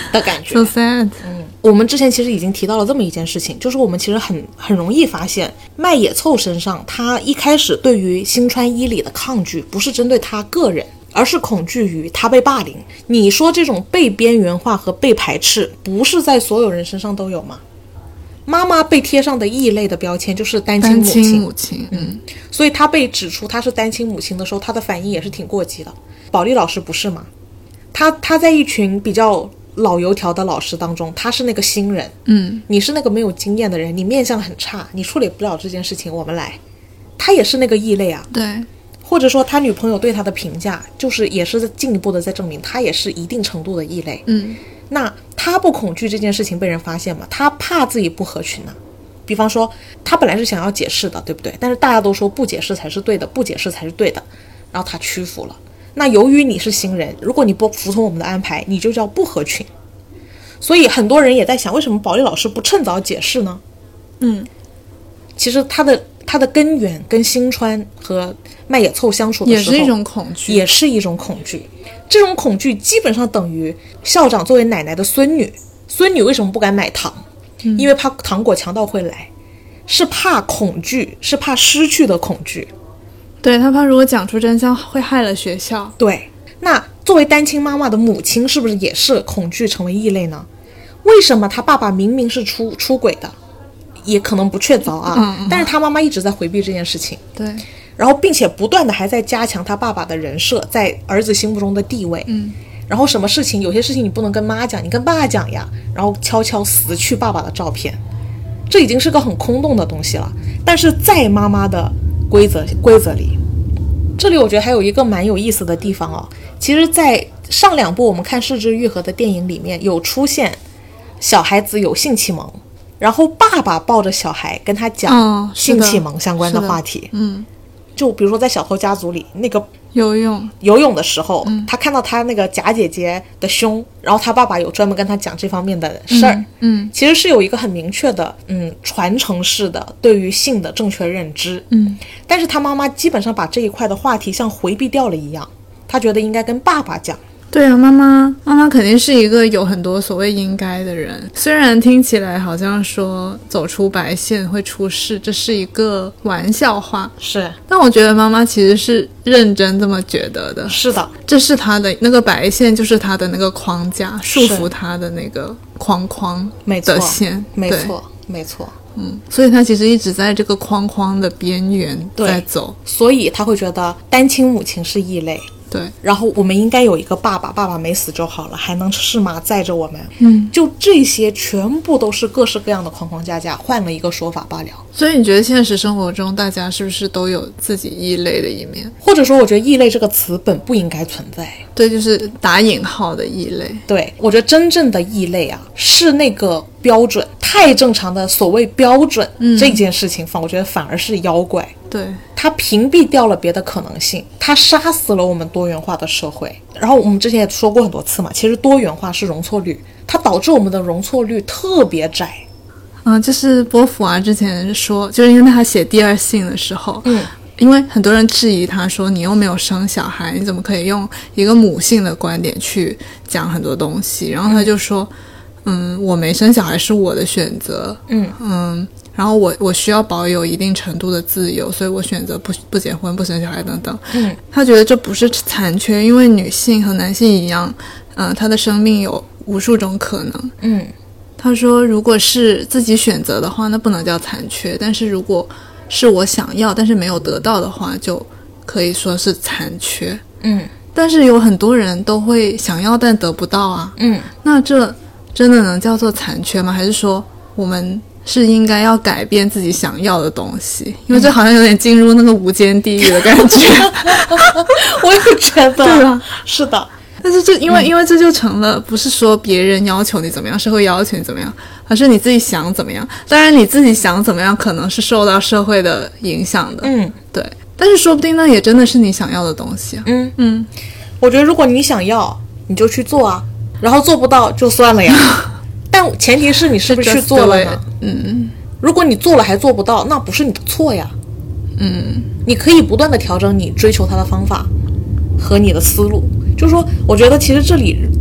的感觉。 So sad。 嗯，我们之前其实已经提到了这么一件事情，就是我们其实很很容易发现麦野凑身上，他一开始对于新川伊里的抗拒不是针对他个人，而是恐惧于他被霸凌。你说这种被边缘化和被排斥不是在所有人身上都有吗？妈妈被贴上的异类的标签就是单亲母亲， 单亲母亲，嗯， 所以她被指出她是单亲母亲的时候，她的反应也是挺过激的。保利老师不是吗？她她在一群比较老油条的老师当中，她是那个新人， 嗯， 你是那个没有经验的人，你面相很差，你处理不了这件事情，我们来。她也是那个异类啊， 对， 或者说他女朋友对他的评价，就是也是进一步的在证明他也是一定程度的异类。 嗯， 那他不恐惧这件事情被人发现吗？他怕自己不合群呢、啊。比方说，他本来是想要解释的，对不对？但是大家都说不解释才是对的，不解释才是对的，然后他屈服了。那由于你是新人，如果你不服从我们的安排，你就叫不合群。所以很多人也在想，为什么保利老师不趁早解释呢？ 嗯， 其实他的他的根源跟新川和麦野凑相处的时候， 也是一种恐惧， 也是一种恐惧。这种恐惧基本上等于校长作为奶奶的孙女，孙女为什么不敢买糖？嗯、因为怕糖果强盗会来，是怕恐惧，是怕失去的恐惧。 对，他怕如果讲出真相会害了学校。 对，那作为单亲妈妈的母亲是不是也是恐惧成为异类呢？为什么他爸爸明明是出出轨的，也可能不确凿啊， 嗯嗯， 但是他妈妈一直在回避这件事情。 对， 然后并且不断的还在加强他爸爸的人设在儿子心目中的地位。 嗯， 然后什么事情，有些事情你不能跟妈讲，你跟爸讲呀，然后悄悄撕去爸爸的照片，这已经是个很空洞的东西了。但是在妈妈的规则规则里，这里我觉得还有一个蛮有意思的地方哦。其实在上两部我们看是枝裕和的电影里面有出现小孩子有性启蒙，然后爸爸抱着小孩跟他讲性启蒙相关的话题。 哦、嗯， 就比如说在小偷家族里，那个游泳游泳的时候、 嗯、 他看到他那个假姐姐的胸，然后他爸爸有专门跟他讲这方面的事儿。 嗯, 嗯其实是有一个很明确的嗯传承式的对于性的正确认知。 嗯， 但是他妈妈基本上把这一块的话题像回避掉了一样，他觉得应该跟爸爸讲。 对啊，妈妈妈妈肯定是一个有很多所谓应该的人，虽然听起来好像说走出白线会出事，这是一个玩笑话， 是， 但我觉得妈妈其实是认真这么觉得的。 是的， 这是她的那个白线，就是她的那个框架，束缚她的那个框框的线。 没错没错， 嗯，所以她其实一直在这个框框的边缘在走， 所以她会觉得单亲母亲是异类。 对， 然后我们应该有一个爸爸，爸爸没死就好了，还能是马载着我们。 嗯， 就这些全部都是各式各样的框框架架，换了一个说法罢了。 所以你觉得现实生活中大家是不是都有自己异类的一面？ 或者说我觉得异类这个词本不应该存在。 对，就是打引号的异类。 对，我觉得真正的异类啊，是那个标准太正常的所谓标准、嗯、这件事情反我觉得反而是妖怪。 对， 它屏蔽掉了别的可能性，它杀死了我们多元化的社会。然后我们之前也说过很多次嘛，其实多元化是容错率，它导致我们的容错率特别窄。 嗯、呃，就是波伏娃之前说，就是因为他写第二性的时候， 嗯， 因为很多人质疑他说，你又没有生小孩，你怎么可以用一个母性的观点去讲很多东西？然后他就说，嗯，嗯我没生小孩是我的选择， 嗯嗯。然后我我需要保有一定程度的自由，所以我选择不不结婚、不生小孩等等。 嗯， 他觉得这不是残缺，因为女性和男性一样，嗯、呃，她的生命有无数种可能。 嗯， 他说，如果是自己选择的话，那不能叫残缺；但是如果是我想要但是没有得到的话，就可以说是残缺。 嗯， 但是有很多人都会想要但得不到啊。 嗯， 那这真的能叫做残缺吗？还是说我们是应该要改变自己想要的东西？因为这好像有点进入那个无间地狱的感觉。 我也觉得， 对吧？ 是的。 但是这因为、嗯、因为这就成了不是说别人要求你怎么样，社会要求你怎么样，而是你自己想怎么样。当然你自己想怎么样可能是受到社会的影响的， 嗯， 对。但是说不定那也真的是你想要的东西啊。 嗯嗯， 我觉得如果你想要你就去做啊，然后做不到就算了呀。但前提是你是不是去做了呢？ 嗯， 如果你做了还做不到，那不是你的错呀。 嗯， 你可以不断的调整你追求它的方法和你的思路。就是说，我觉得其实这里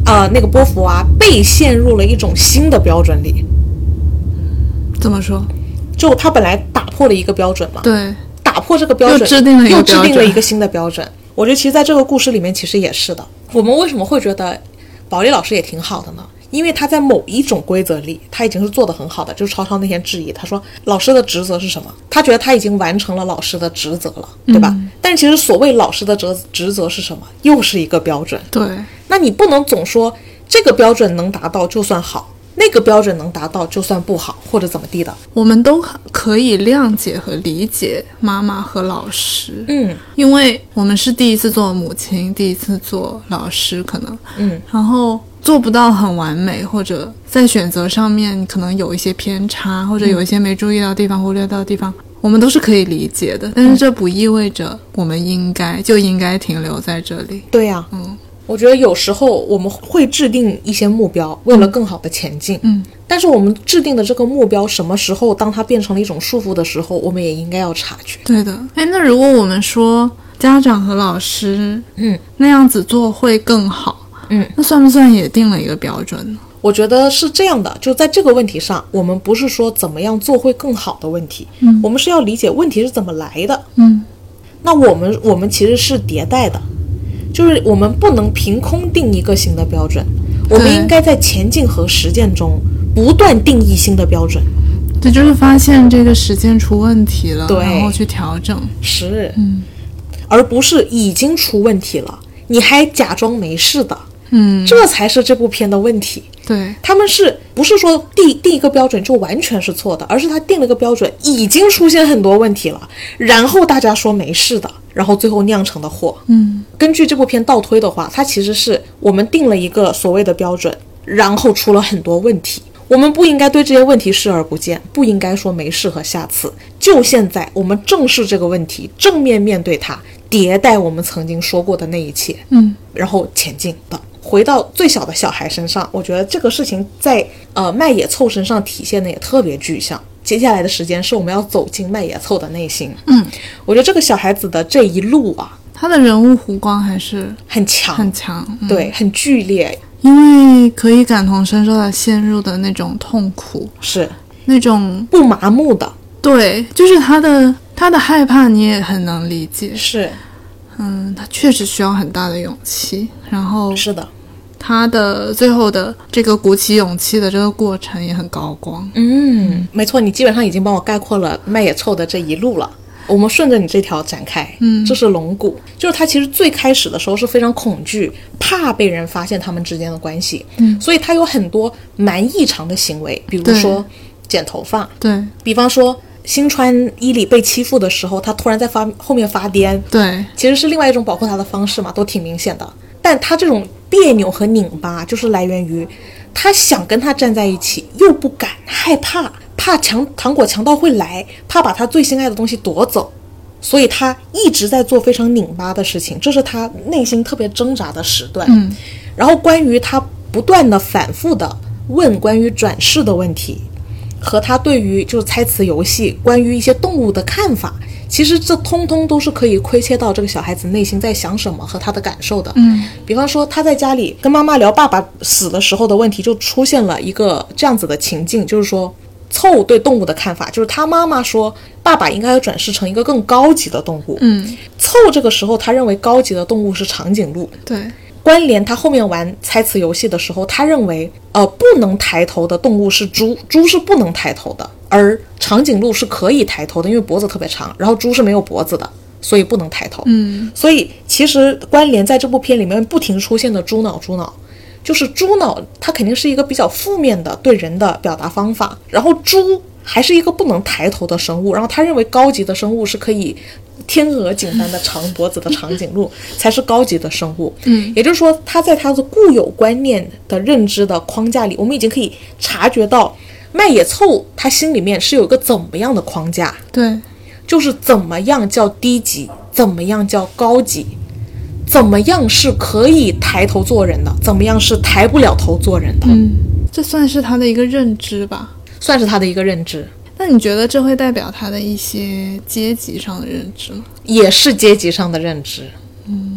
呃那个波伏娃被陷入了一种新的标准里。 怎么说？ 就他本来打破了一个标准嘛， 对， 打破这个标准， 又制定了一个又标准制定了一个新的标准。我觉得其实在这个故事里面其实也是的。我们为什么会觉得保利老师也挺好的呢？因为他在某一种规则里他已经是做得很好的。就是超超那天质疑他说老师的职责是什么，他觉得他已经完成了老师的职责了，对吧、嗯、但其实所谓老师的职职责是什么，又是一个标准。 对， 那你不能总说这个标准能达到就算好，那个标准能达到就算不好，或者怎么地的。 我们都可以谅解和理解妈妈和老师， 嗯， 因为我们是第一次做母亲，第一次做老师，可能， 嗯， 然后做不到很完美，或者在选择上面可能有一些偏差，或者有一些没注意到的地方、忽略到的地方，我们都是可以理解的。但是这不意味着我们应该就应该停留在这里。 对呀、啊， 嗯。 我觉得有时候我们会制定一些目标，为了更好的前进。 嗯， 但是我们制定的这个目标，什么时候当它变成了一种束缚的时候，我们也应该要察觉。 对的。哎，那如果我们说家长和老师， 嗯， 那样子做会更好， 嗯， 那算不算也定了一个标准呢？ 我觉得是这样的，就在这个问题上，我们不是说怎么样做会更好的问题， 嗯， 我们是要理解问题是怎么来的。 嗯， 那我们我们其实是迭代的。就是我们不能凭空定一个新的标准，我们应该在前进和实践中不断定义新的标准。 对，就是发现这个实践出问题了， 对， 然后去调整。 是， 嗯， 而不是已经出问题了，你还假装没事的。 嗯， 这才是这部片的问题。 对， 他们是不是说定定一个标准就完全是错的，而是他定了个标准已经出现很多问题了，然后大家说没事的，然后最后酿成的祸。 嗯， 根据这部片倒推的话，它其实是我们定了一个所谓的标准，然后出了很多问题。我们不应该对这些问题视而不见，不应该说没事和下次，就现在我们正视这个问题，正面面对它，迭代我们曾经说过的那一切， 嗯， 然后前进的。回到最小的小孩身上，我觉得这个事情在呃麦野凑身上体现的也特别具象。接下来的时间是我们要走进麦野凑的内心。 嗯， 我觉得这个小孩子的这一路啊， 他的人物弧光还是很强， 很强，嗯、 对，很剧烈， 因为可以感同身受的陷入的那种痛苦， 是那种不麻木的， 对，就是他的他的害怕，你也很能理解， 是， 嗯，他确实需要很大的勇气，然后是的。 他的最后的这个鼓起勇气的这个过程也很高光。 嗯，没错，你基本上已经帮我概括了麦野凑的这一路了。我们顺着你这条展开， 嗯， 这是龙骨，就是他其实最开始的时候是非常恐惧，怕被人发现他们之间的关系， 嗯， 所以他有很多蛮异常的行为，比如说剪头发， 对， 比方说新川伊里被欺负的时候，他突然在发后面发癫， 对， 其实是另外一种保护他的方式嘛，都挺明显的。但他这种别扭和拧巴，就是来源于他想跟他站在一起，又不敢，害怕，怕强糖果强盗会来，怕把他最心爱的东西夺走，所以他一直在做非常拧巴的事情，这是他内心特别挣扎的时段。 嗯， 然后关于他不断的反复的问关于转世的问题，和他对于就是猜词游戏关于一些动物的看法，其实这通通都是可以窥切到这个小孩子内心在想什么和他的感受的。 嗯， 比方说他在家里跟妈妈聊爸爸死的时候的问题，就出现了一个这样子的情境，就是说凑对动物的看法，就是他妈妈说爸爸应该要转世成一个更高级的动物。 嗯， 凑这个时候他认为高级的动物是长颈鹿。 对， 关联他后面玩猜词游戏的时候，他认为呃不能抬头的动物是猪，猪是不能抬头的，而长颈鹿是可以抬头的，因为脖子特别长，然后猪是没有脖子的，所以不能抬头。 嗯， 所以其实关联在这部片里面不停出现的猪脑猪脑，就是猪脑它肯定是一个比较负面的对人的表达方法，然后猪还是一个不能抬头的生物，然后他认为高级的生物是可以天鹅颈般的长脖子的长颈鹿才是高级的生物。 嗯， 也就是说他在他的固有观念的认知的框架里，我们已经可以察觉到麦野凑他心里面是有一个怎么样的框架， 对， 就是怎么样叫低级，怎么样叫高级，怎么样是可以抬头做人的，怎么样是抬不了头做人的。 嗯，这算是他的一个认知吧， 算是他的一个认知。 那你觉得这会代表他的一些阶级上的认知吗？ 也是阶级上的认知。 嗯，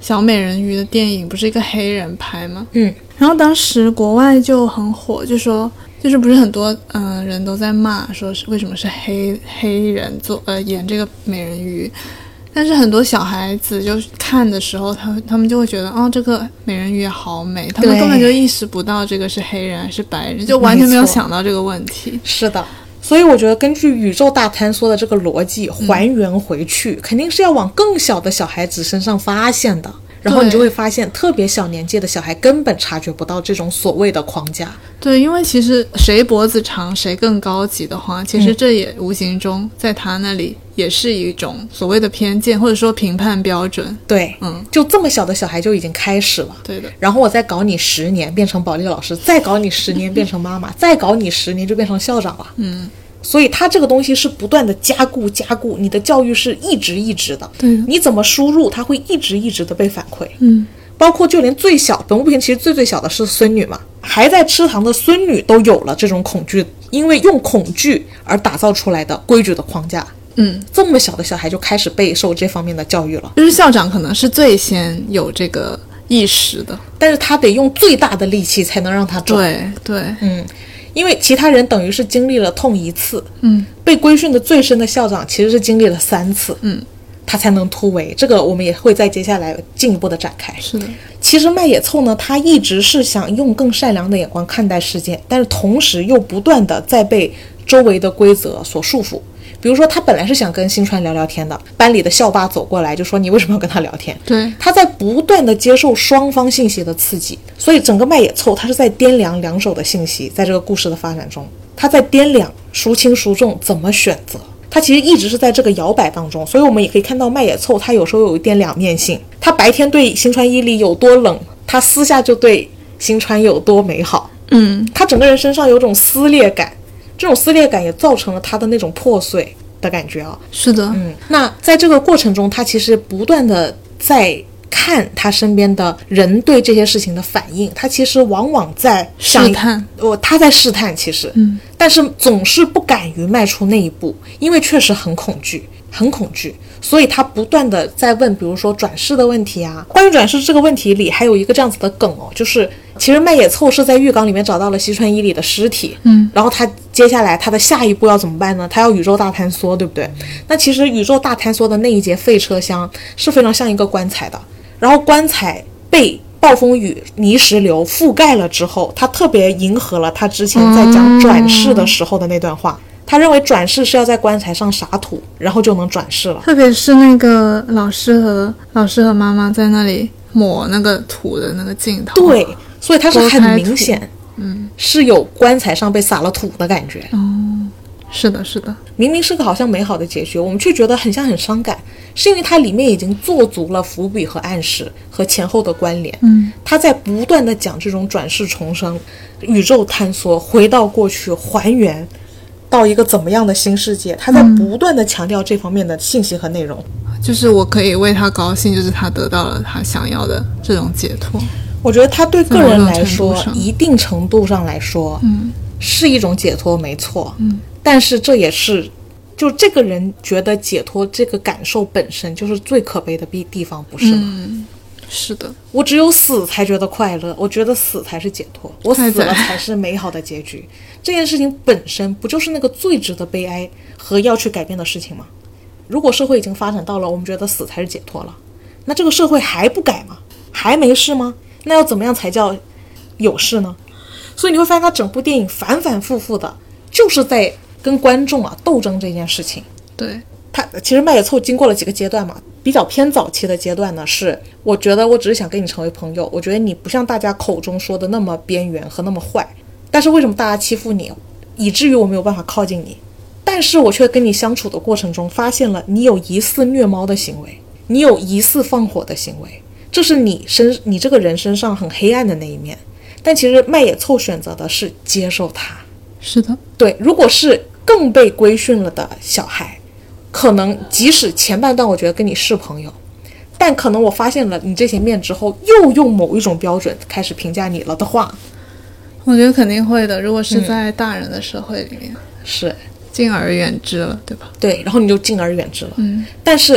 小美人鱼的电影不是一个黑人拍吗？ 嗯， 然后当时国外就很火，就说就是不是很多嗯、呃、人都在骂说是为什么是黑黑人做呃演这个美人鱼，但是很多小孩子就看的时候，他他们就会觉得哦这个美人鱼好美，他们根本就意识不到这个是黑人还是白人，就完全没有想到这个问题。 是的。所以我觉得根据宇宙大坍缩的这个逻辑还原回去、嗯、肯定是要往更小的小孩子身上发现的，然后你就会发现特别小年纪的小孩根本察觉不到这种所谓的框架。 对，因为其实谁脖子长谁更高级的话，其实这也无形中在他那里也是一种所谓的偏见或者说评判标准。 对，嗯，就这么小的小孩就已经开始了。 对的。然后我再搞你十年变成保利老师，再搞你十年变成妈妈，再搞你十年就变成校长了。 嗯。 所以它这个东西是不断的加固加固，你的教育是一直一直的。 对的。 你怎么输入，它会一直一直的被反馈。 嗯。 包括就连最小本物片其实最最小的是孙女嘛，还在吃糖的孙女都有了这种恐惧，因为用恐惧而打造出来的规矩的框架。 嗯， 这么小的小孩就开始备受这方面的教育了。 就是校长可能是最先有这个意识的， 但是他得用最大的力气才能让他转。 对对， 嗯，因为其他人等于是经历了痛一次， 嗯， 被规训的最深的校长其实是经历了三次， 嗯， 他才能突围。这个我们也会在接下来进一步的展开。 是的。 其实麦野凑呢，他一直是想用更善良的眼光看待事件，但是同时又不断的在被周围的规则所束缚。比如说他本来是想跟新川聊聊天的，班里的校霸走过来就说你为什么要跟他聊天。 对， 他在不断的接受双方信息的刺激，所以整个麦野凑他是在掂量两手的信息。在这个故事的发展中，他在掂量孰轻孰重，怎么选择。他其实一直是在这个摇摆当中，所以我们也可以看到麦野凑他有时候有一点两面性，他白天对新川伊利有多冷，他私下就对新川有多美好。 嗯， 他整个人身上有种撕裂感，这种撕裂感也造成了他的那种破碎的感觉啊。 是的。 嗯，那在这个过程中，他其实不断的在看他身边的人对这些事情的反应，他其实往往在试探， 哦，他在试探，其实， 嗯， 但是总是不敢于迈出那一步，因为确实很恐惧，很恐惧，所以他不断的在问，比如说转世的问题啊。关于转世这个问题里，还有一个这样子的梗哦，就是其实麦野凑是在浴缸里面找到了西川伊里的尸体， 嗯， 然后他接下来他的下一步要怎么办呢？他要宇宙大坍缩，对不对？那其实宇宙大坍缩的那一节废车厢是非常像一个棺材的。然后棺材被暴风雨泥石流覆盖了之后，他特别迎合了他之前在讲转世的时候的那段话、嗯、他认为转世是要在棺材上撒土，然后就能转世了。 特别是那个老师和老师和妈妈在那里抹那个土的那个镜头， 对，所以他是很明显嗯， 是有棺材上被撒了土的感觉。 哦，是的是的， 明明是个好像美好的结局，我们却觉得很像很伤感，是因为它里面已经做足了伏笔和暗示和前后的关联。 嗯， 他在不断的讲这种转世重生、宇宙探索、回到过去、还原到一个怎么样的新世界，他在不断的强调这方面的信息和内容、 嗯、就是我可以为他高兴，就是他得到了他想要的这种解脱。 我觉得他对个人来说一定程度上来说嗯， 是一种解脱，没错。 嗯， 但是这也是就这个人觉得解脱这个感受本身就是最可悲的地方，不是吗？ 嗯，是的。 我只有死才觉得快乐，我觉得死才是解脱，我死了才是美好的结局。这件事情本身不就是那个最值得悲哀和要去改变的事情吗？如果社会已经发展到了我们觉得死才是解脱了，那这个社会还不改吗？还没事吗？那要怎么样才叫有事呢？所以你会发现他整部电影反反复复的就是在跟观众啊斗争这件事情。 对， 他其实麦野凑经过了几个阶段嘛，比较偏早期的阶段呢是我觉得我只是想跟你成为朋友，我觉得你不像大家口中说的那么边缘和那么坏，但是为什么大家欺负你以至于我没有办法靠近你，但是我却跟你相处的过程中发现了你有疑似虐猫的行为，你有疑似放火的行为，这是你身你这个人身上很黑暗的那一面。但其实麦野凑选择的是接受它。 是的， 对，如果是更被规训了的小孩，可能即使前半段我觉得跟你是朋友，但可能我发现了你这些面之后，又用某一种标准开始评价你了的话， 我觉得肯定会的。如果是在大人的社会里面， 嗯、是敬而远之了，对吧？ 对，然后你就敬而远之了。 嗯， 但是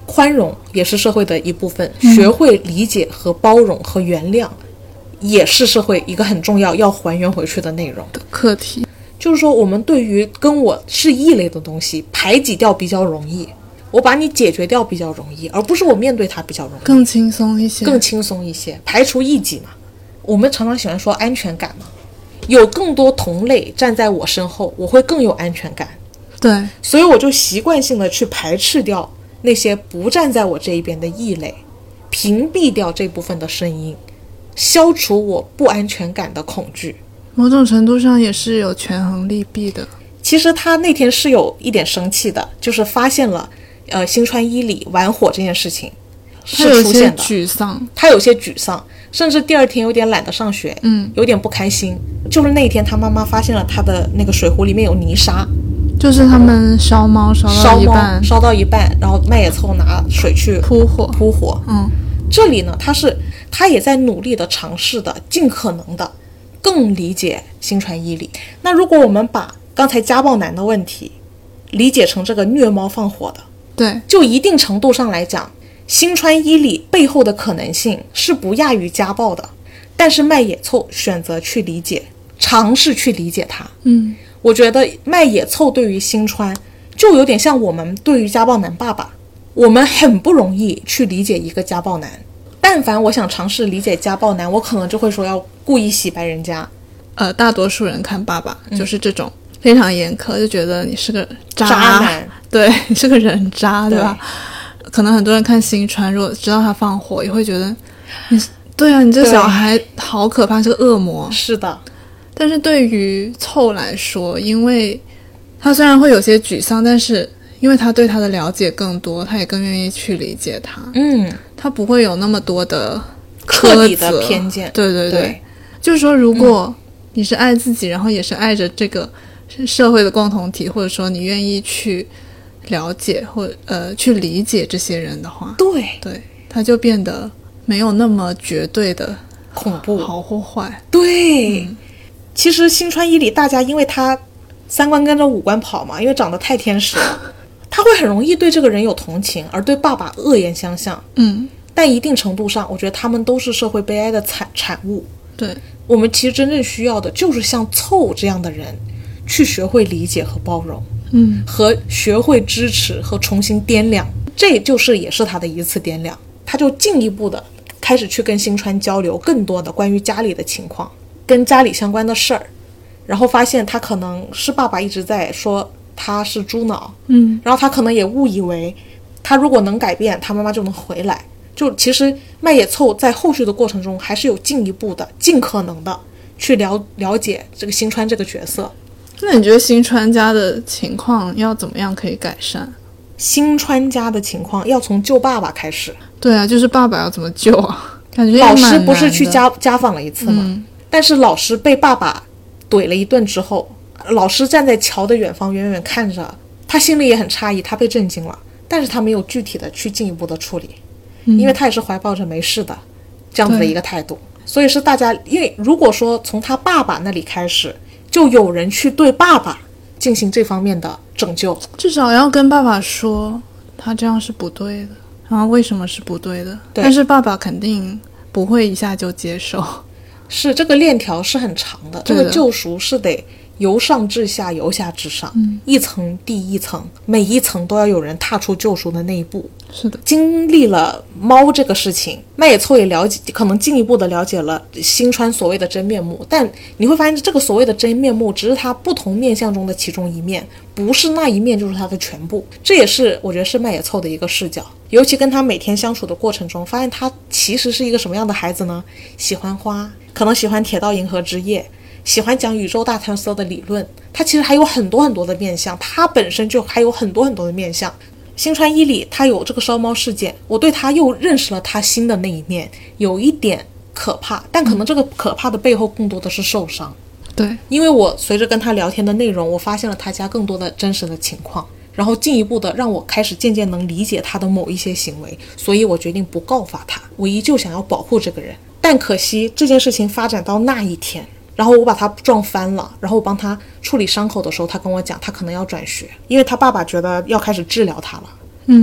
宽容也是社会的一部分，学会理解和包容和原谅也是社会一个很重要要还原回去的内容的课题。 就是说我们对于跟我是异类的东西排挤掉比较容易，我把你解决掉比较容易，而不是我面对它比较容易， 更轻松一些， 更轻松一些，排除异己嘛。我们常常喜欢说安全感嘛，有更多同类站在我身后，我会更有安全感。 对， 所以我就习惯性的去排斥掉那些不站在我这一边的异类，屏蔽掉这部分的声音，消除我不安全感的恐惧。 某种程度上也是有权衡利弊的。 其实他那天是有一点生气的，就是发现了呃新川伊里玩火这件事情是出现的， 他有些沮丧， 他有些沮丧，甚至第二天有点懒得上学， 嗯， 有点不开心。就是那天他妈妈发现了他的那个水壶里面有泥沙， 就是他们烧猫烧到一半， 烧到一半，然后麦野凑拿水去扑火扑火。 嗯， 这里呢，他是他也在努力的尝试的，尽可能的更理解新川伊里。那如果我们把刚才家暴男的问题理解成这个虐猫放火的， 对， 就一定程度上来讲，新川伊里背后的可能性是不亚于家暴的，但是麦野凑选择去理解，尝试去理解他。 嗯， 我觉得麦野凑对于新川就有点像我们对于家暴男爸爸，我们很不容易去理解一个家暴男。但凡我想尝试理解家暴男，我可能就会说要故意洗白人家。 呃，大多数人看爸爸、嗯、就是这种非常严苛，就觉得你是个渣渣男， 对，你是个人渣，对吧？对，可能很多人看新川，如果知道他放火，也会觉得你对啊，你这个小孩好可怕，是个恶魔。 是的， 但是对于凑来说，因为他虽然会有些沮丧，但是因为他对他的了解更多，他也更愿意去理解他。 嗯， 他不会有那么多的刻意的偏见。 对对 对, 对， 就是说，如果你是爱自己、嗯、然后也是爱着这个社会的共同体，或者说你愿意去了解或呃去理解这些人的话， 对对，他就变得没有那么绝对的恐怖好或坏。 对、 嗯、 其实新川伊里大家因为他三观跟着五官跑嘛，因为长得太天使了他会很容易对这个人有同情，而对爸爸恶言相向。 嗯， 但一定程度上我觉得他们都是社会悲哀的产产物。 对， 我们其实真正需要的就是像凑这样的人去学会理解和包容， 嗯， 和学会支持和重新掂量。这就是也是他的一次掂量，他就进一步的开始去跟新川交流更多的关于家里的情况，跟家里相关的事儿，然后发现他可能是爸爸一直在说他是猪脑， 嗯， 然后他可能也误以为他如果能改变，他妈妈就能回来。就其实麦野凑在后续的过程中还是有进一步的尽可能的去了了解这个新川这个角色。 那你觉得新川家的情况要怎么样可以改善？ 新川家的情况要从救爸爸开始。 对啊，就是爸爸要怎么救啊？感觉老师不是去家家访了一次吗、 嗯、 但是老师被爸爸怼了一顿之后，老师站在桥的远方远远看着，他心里也很诧异，他被震惊了，但是他没有具体的去进一步的处理、嗯、因为他也是怀抱着没事的这样子的一个态度。所以是大家，因为如果说从他爸爸那里开始就有人去对爸爸进行这方面的拯救， 至少要跟爸爸说他这样是不对的，然后为什么是不对的， 对， 但是爸爸肯定不会一下就接受。 是这个链条是很长的，这个救赎是得由上至下，由下至上、嗯、一层递一层，每一层都要有人踏出救赎的那一步。 是的， 经历了猫这个事情，麦野凑也了解，可能进一步的了解了新川所谓的真面目，但你会发现这个所谓的真面目只是他不同面相中的其中一面，不是那一面就是他的全部。这也是我觉得是麦野凑的一个视角，尤其跟他每天相处的过程中，发现他其实是一个什么样的孩子呢？喜欢花，可能喜欢铁道银河之夜，喜欢讲宇宙大穿梭的理论，他其实还有很多很多的面向，他本身就还有很多很多的面向。新川伊里他有这个烧猫事件，我对他又认识了他新的那一面，有一点可怕，但可能这个可怕的背后更多的是受伤。 对， 因为我随着跟他聊天的内容，我发现了他家更多的真实的情况，然后进一步的让我开始渐渐能理解他的某一些行为，所以我决定不告发他，我依旧想要保护这个人。但可惜这件事情发展到那一天，然后我把他撞翻了，然后我帮他处理伤口的时候，他跟我讲他可能要转学，因为他爸爸觉得要开始治疗他了。 嗯，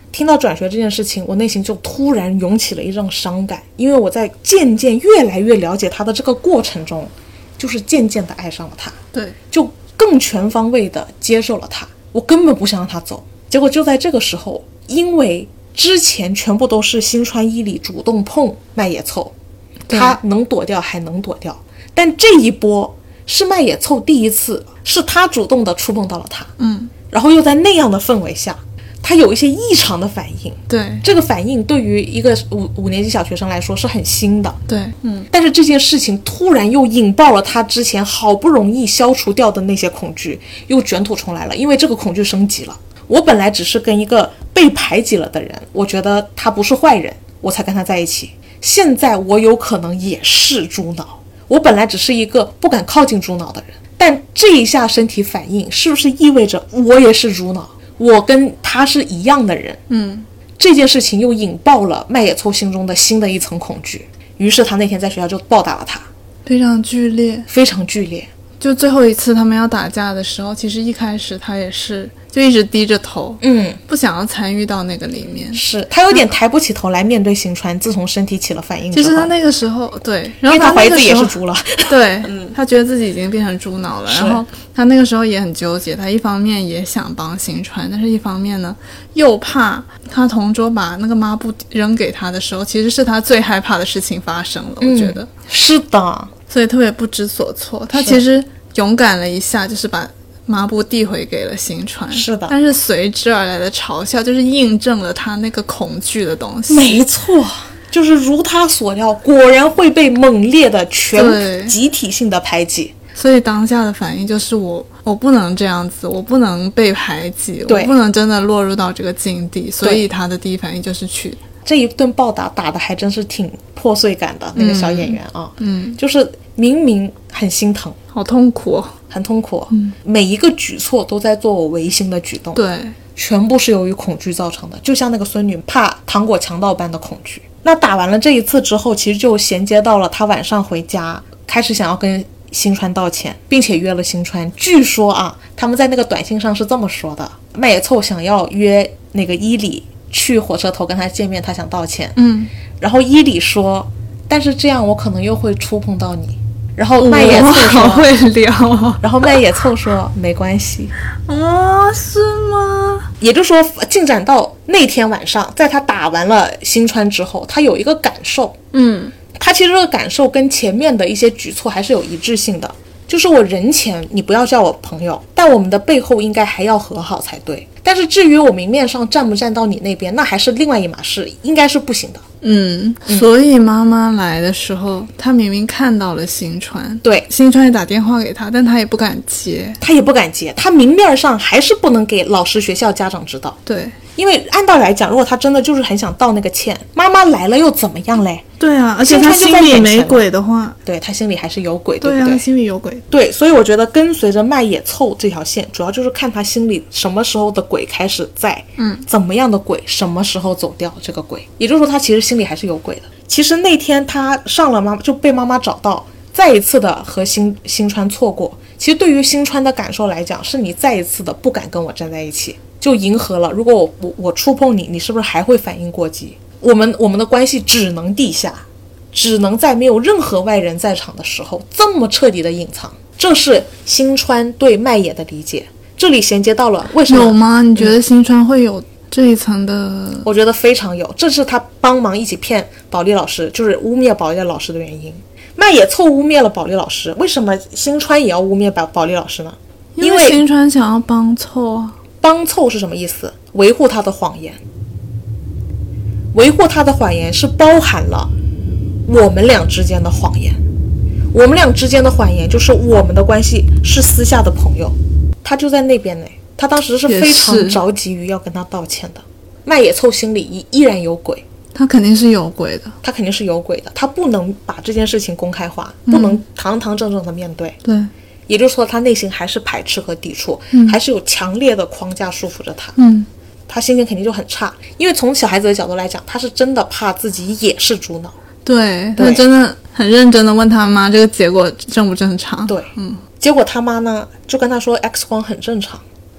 听到转学这件事情，我内心就突然涌起了一阵伤感，因为我在渐渐越来越了解他的这个过程中，就是渐渐的爱上了他， 对， 就更全方位的接受了他。我根本不想让他走，结果就在这个时候，因为之前全部都是新川伊里主动碰麦野凑，他能躲掉还能躲掉，但这一波是麦野凑第一次是他主动的触碰到了他， 嗯， 然后又在那样的氛围下，他有一些异常的反应， 对， 这个反应对于一个五五年级小学生来说是很新的， 对，嗯， 但是这件事情突然又引爆了他之前好不容易消除掉的那些恐惧，又卷土重来了，因为这个恐惧升级了。我本来只是跟一个被排挤了的人，我觉得他不是坏人，我才跟他在一起，现在我有可能也是猪脑，我本来只是一个不敢靠近猪脑的人，但这一下身体反应是不是意味着我也是猪脑，我跟他是一样的人？ 嗯， 这件事情又引爆了麦野凑心中的新的一层恐惧，于是他那天在学校就暴打了他， 非常剧烈， 非常剧烈。 就最后一次他们要打架的时候，其实一开始他也是就一直低着头， 嗯， 不想要参与到那个里面， 是他有点抬不起头来面对新川，自从身体起了反应之后， 其实他那个时候对，然后因为他怀疑自己也是猪， 猪了， 对、嗯、他觉得自己已经变成猪脑了，然后他那个时候也很纠结，他一方面也想帮新川，但是一方面呢又怕他同桌把那个抹布扔给他的时候，其实是他最害怕的事情发生了、嗯、我觉得是的， 所以特别不知所措。他其实勇敢了一下，就是把抹布递回给了新川， 是的， 但是随之而来的嘲笑就是印证了他那个恐惧的东西。 没错，就是如他所料，果然会被猛烈的全集体性的排挤。 所以当下的反应就是我我不能这样子，我不能被排挤，我不能真的落入到这个境地，所以他的第一反应就是去。 这一顿暴打打的还真是挺破碎感的，那个小演员啊， 嗯， 就是明明很心疼， 好痛苦哦， 很痛苦， 嗯， 每一个举措都在做我违心的举动， 对， 全部是由于恐惧造成的，就像那个孙女怕糖果强盗般的恐惧。那打完了这一次之后，其实就衔接到了他晚上回家，开始想要跟新川道歉，并且约了新川。据说啊，他们在那个短信上是这么说的：麦野凑想要约那个伊里去火车头跟他见面，他想道歉。 嗯， 然后伊里说，但是这样我可能又会触碰到你。然后麦野凑说， 好会聊啊。 然后麦野凑说没关系。 哦，是吗？ 也就是说，进展到那天晚上，在他打完了新川之后，他有一个感受， 嗯， 他其实这个感受跟前面的一些举措还是有一致性的，就是我人前你不要叫我朋友，但我们的背后应该还要和好才对。但是至于我明面上站不站到你那边，那还是另外一码事，应该是不行的。 嗯，所以妈妈来的时候，她明明看到了新川， 对， 新川也打电话给她，但她也不敢接， 她也不敢接，她明面上还是不能给老师、学校、家长知道。 对， 因为按道理来讲，如果她真的就是很想道那个歉，妈妈来了又怎么样嘞？ 对啊，而且她心里没鬼的话， 对，她心里还是有鬼， 对不对？ 啊，心里有鬼。 对，所以我觉得跟随着麦野凑这条线，主要就是看她心里什么时候的鬼开始在， 嗯， 怎么样的鬼什么时候走掉这个鬼，也就是说她其实心里还是有鬼的。其实那天她上了妈妈就被妈妈找到，再一次的和新新川错过。其实对于新川的感受来讲，是你再一次的不敢跟我站在一起，就迎合了。如果我我我触碰你，你是不是还会反应过激？我们我们的关系只能地下，只能在没有任何外人在场的时候这么彻底的隐藏。这是新川对麦野的理解。这里衔接到了为什么有吗？你觉得新川会有这一层的、嗯、 我觉得非常有，这是他帮忙一起骗保利老师，就是污蔑保利老师的原因。麦野凑污蔑了保利老师，为什么新川也要污蔑保保利老师呢？ 因为新川想要帮凑啊。 帮凑是什么意思？维护他的谎言。维护他的谎言是包含了我们俩之间的谎言。我们俩之间的谎言就是我们的关系是私下的朋友。他就在那边呢，他当时是非常着急于要跟他道歉的。麦野凑心里依然有鬼， 他肯定是有鬼的， 他肯定是有鬼的，他不能把这件事情公开化，不能堂堂正正的面对。 对， 也就是说他内心还是排斥和抵触、 嗯、 还是有强烈的框架束缚着他。 嗯， 他心情肯定就很差，因为从小孩子的角度来讲，他是真的怕自己也是猪脑。 对，他真的很认真的问他妈这个结果正不正常。 对， 嗯， 结果他妈呢就跟他说 X 光很正常，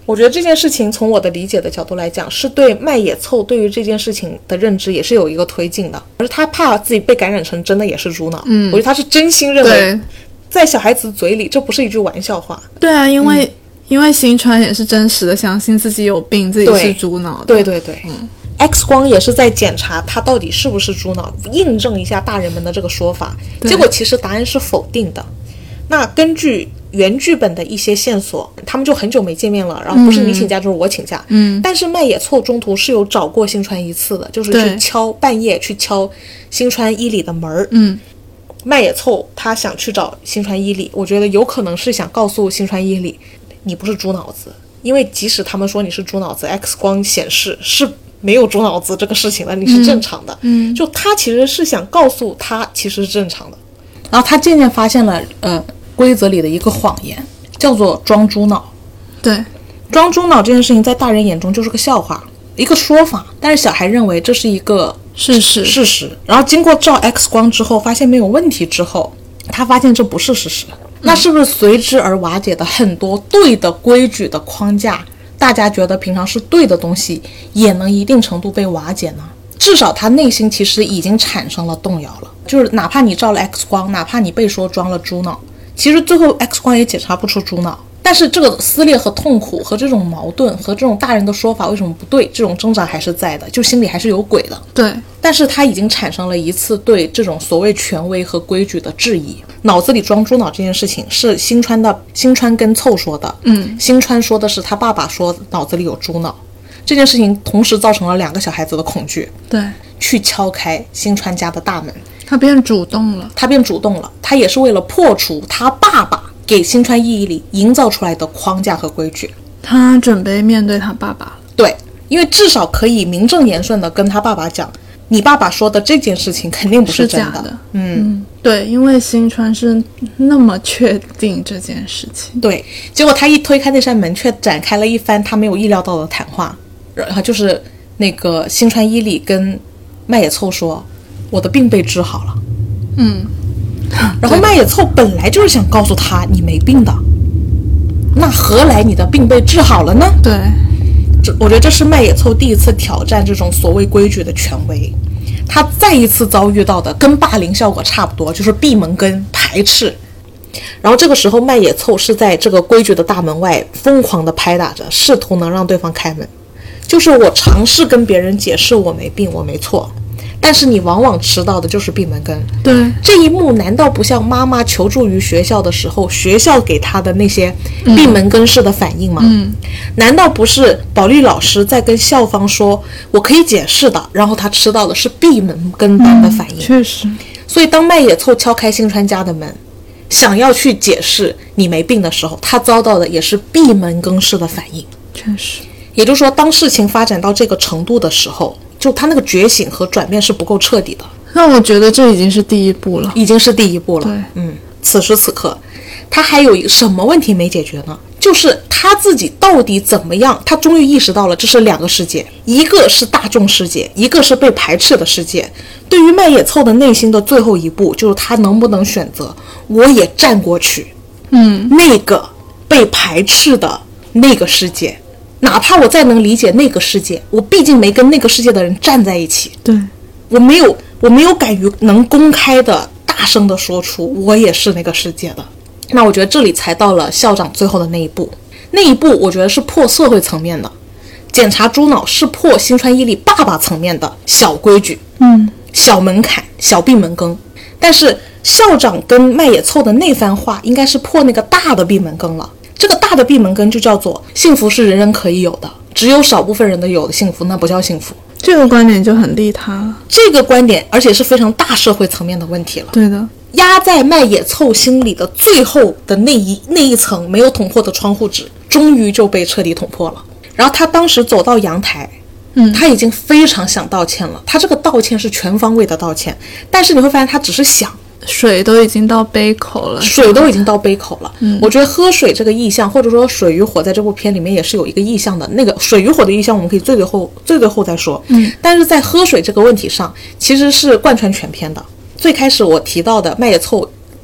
我觉得这件事情从我的理解的角度来讲，是对麦野凑对于这件事情的认知也是有一个推进的，而他怕自己被感染成真的也是猪脑。嗯，我觉得他是真心认为在小孩子嘴里这不是一句玩笑话。 对啊，因为、嗯、因为新川也是真实的相信自己有病，自己是猪脑的。 对对对，嗯 X 光也是在检查他到底是不是猪脑，印证一下大人们的这个说法，结果其实答案是否定的。那根据原剧本的一些线索，他们就很久没见面了，然后不是你请假就是我请假。嗯，但是麦野凑中途是有找过新川一次的，就是去敲半夜去敲新川一里的门。嗯，麦野凑他想去找新川一里，我觉得有可能是想告诉新川一里，你不是猪脑子，因为即使他们说你是猪脑子 ，X 光显示是没有猪脑子这个事情的，你是正常的。嗯，就他其实是想告诉他其实是正常的，然后他渐渐发现了呃。规则里的一个谎言，叫做装猪脑。 对， 装猪脑这件事情在大人眼中就是个笑话，一个说法，但是小孩认为这是一个事实事实。然后经过照 X 光之后发现没有问题之后，他发现这不是事实。那是不是随之而瓦解的很多对的规矩的框架，大家觉得平常是对的东西也能一定程度被瓦解呢？至少他内心其实已经产生了动摇了，就是哪怕你照了 X 光，哪怕你被说装了猪脑，其实最后 X 光也检查不出猪脑，但是这个撕裂和痛苦和这种矛盾和这种大人的说法为什么不对，这种挣扎还是在的，就心里还是有鬼的。 对， 但是他已经产生了一次对这种所谓权威和规矩的质疑。脑子里装猪脑这件事情是新川的新川跟凑说的，嗯，新川说的是他爸爸说脑子里有猪脑，这件事情同时造成了两个小孩子的恐惧。 对， 去敲开新川家的大门， 他变主动了， 他变主动了，他也是为了破除他爸爸给新川意义里营造出来的框架和规矩， 他准备面对他爸爸了。 对，因为至少可以名正言顺的跟他爸爸讲，你爸爸说的这件事情肯定不是真的。 是假的。 嗯, 嗯，对，因为新川是那么确定这件事情。 对，结果他一推开那扇门，却展开了一番他没有意料到的谈话，然后就是那个新川一里跟麦野凑说，我的病被治好了。嗯，然后麦野凑本来就是想告诉他你没病的，那何来你的病被治好了呢？ 对， 这我觉得这是麦野凑第一次挑战这种所谓规矩的权威，他再一次遭遇到的跟霸凌效果差不多，就是闭门羹排斥。然后这个时候麦野凑是在这个规矩的大门外疯狂地拍打着，试图能让对方开门，就是我尝试跟别人解释我没病，我没错，但是你往往吃到的就是闭门羹。 对， 这一幕难道不像妈妈求助于学校的时候学校给她的那些闭门羹式的反应吗？嗯，难道不是保利老师在跟校方说我可以解释的，然后他吃到的是闭门羹般的反应？ 嗯，确实。 所以当麦野凑敲开新川家的门，想要去解释你没病的时候，他遭到的也是闭门羹式的反应。 确实。 也就是说，当事情发展到这个程度的时候，就他那个觉醒和转变是不够彻底的。 那我觉得这已经是第一步了， 已经是第一步了。 对， 嗯，此时此刻，他还有一个什么问题没解决呢？就是他自己到底怎么样？他终于意识到了，这是两个世界，一个是大众世界，一个是被排斥的世界。对于麦野凑的内心的最后一步，就是他能不能选择，我也站过去，嗯，那个被排斥的那个世界。哪怕我再能理解那个世界，我毕竟没跟那个世界的人站在一起。 对， 我没有我没有敢于能公开的大声的说出我也是那个世界的。那我觉得这里才到了校长最后的那一步，那一步我觉得是破社会层面的，检查猪脑是破新川一里爸爸层面的小规矩，嗯，小门槛，小闭门羹。但是校长跟麦野凑的那番话应该是破那个大的闭门羹了。这个大的闭门羹就叫做幸福是人人可以有的，只有少部分人的有的幸福，那不叫幸福。 这个观点就很利他了。 这个观点而且是非常大社会层面的问题了。 对的， 压在麦野凑心里的最后的那一那一层没有捅破的窗户纸终于就被彻底捅破了。然后他当时走到阳台，嗯，他已经非常想道歉了，他这个道歉是全方位的道歉，但是你会发现他只是想， 水都已经到杯口了， 水都已经到杯口了。嗯，我觉得喝水这个意象，或者说水与火在这部片里面也是有一个意象的。那个水与火的意象，我们可以最最后最最后再说。嗯，但是在喝水这个问题上，其实是贯穿全篇的。最开始我提到的麦野凑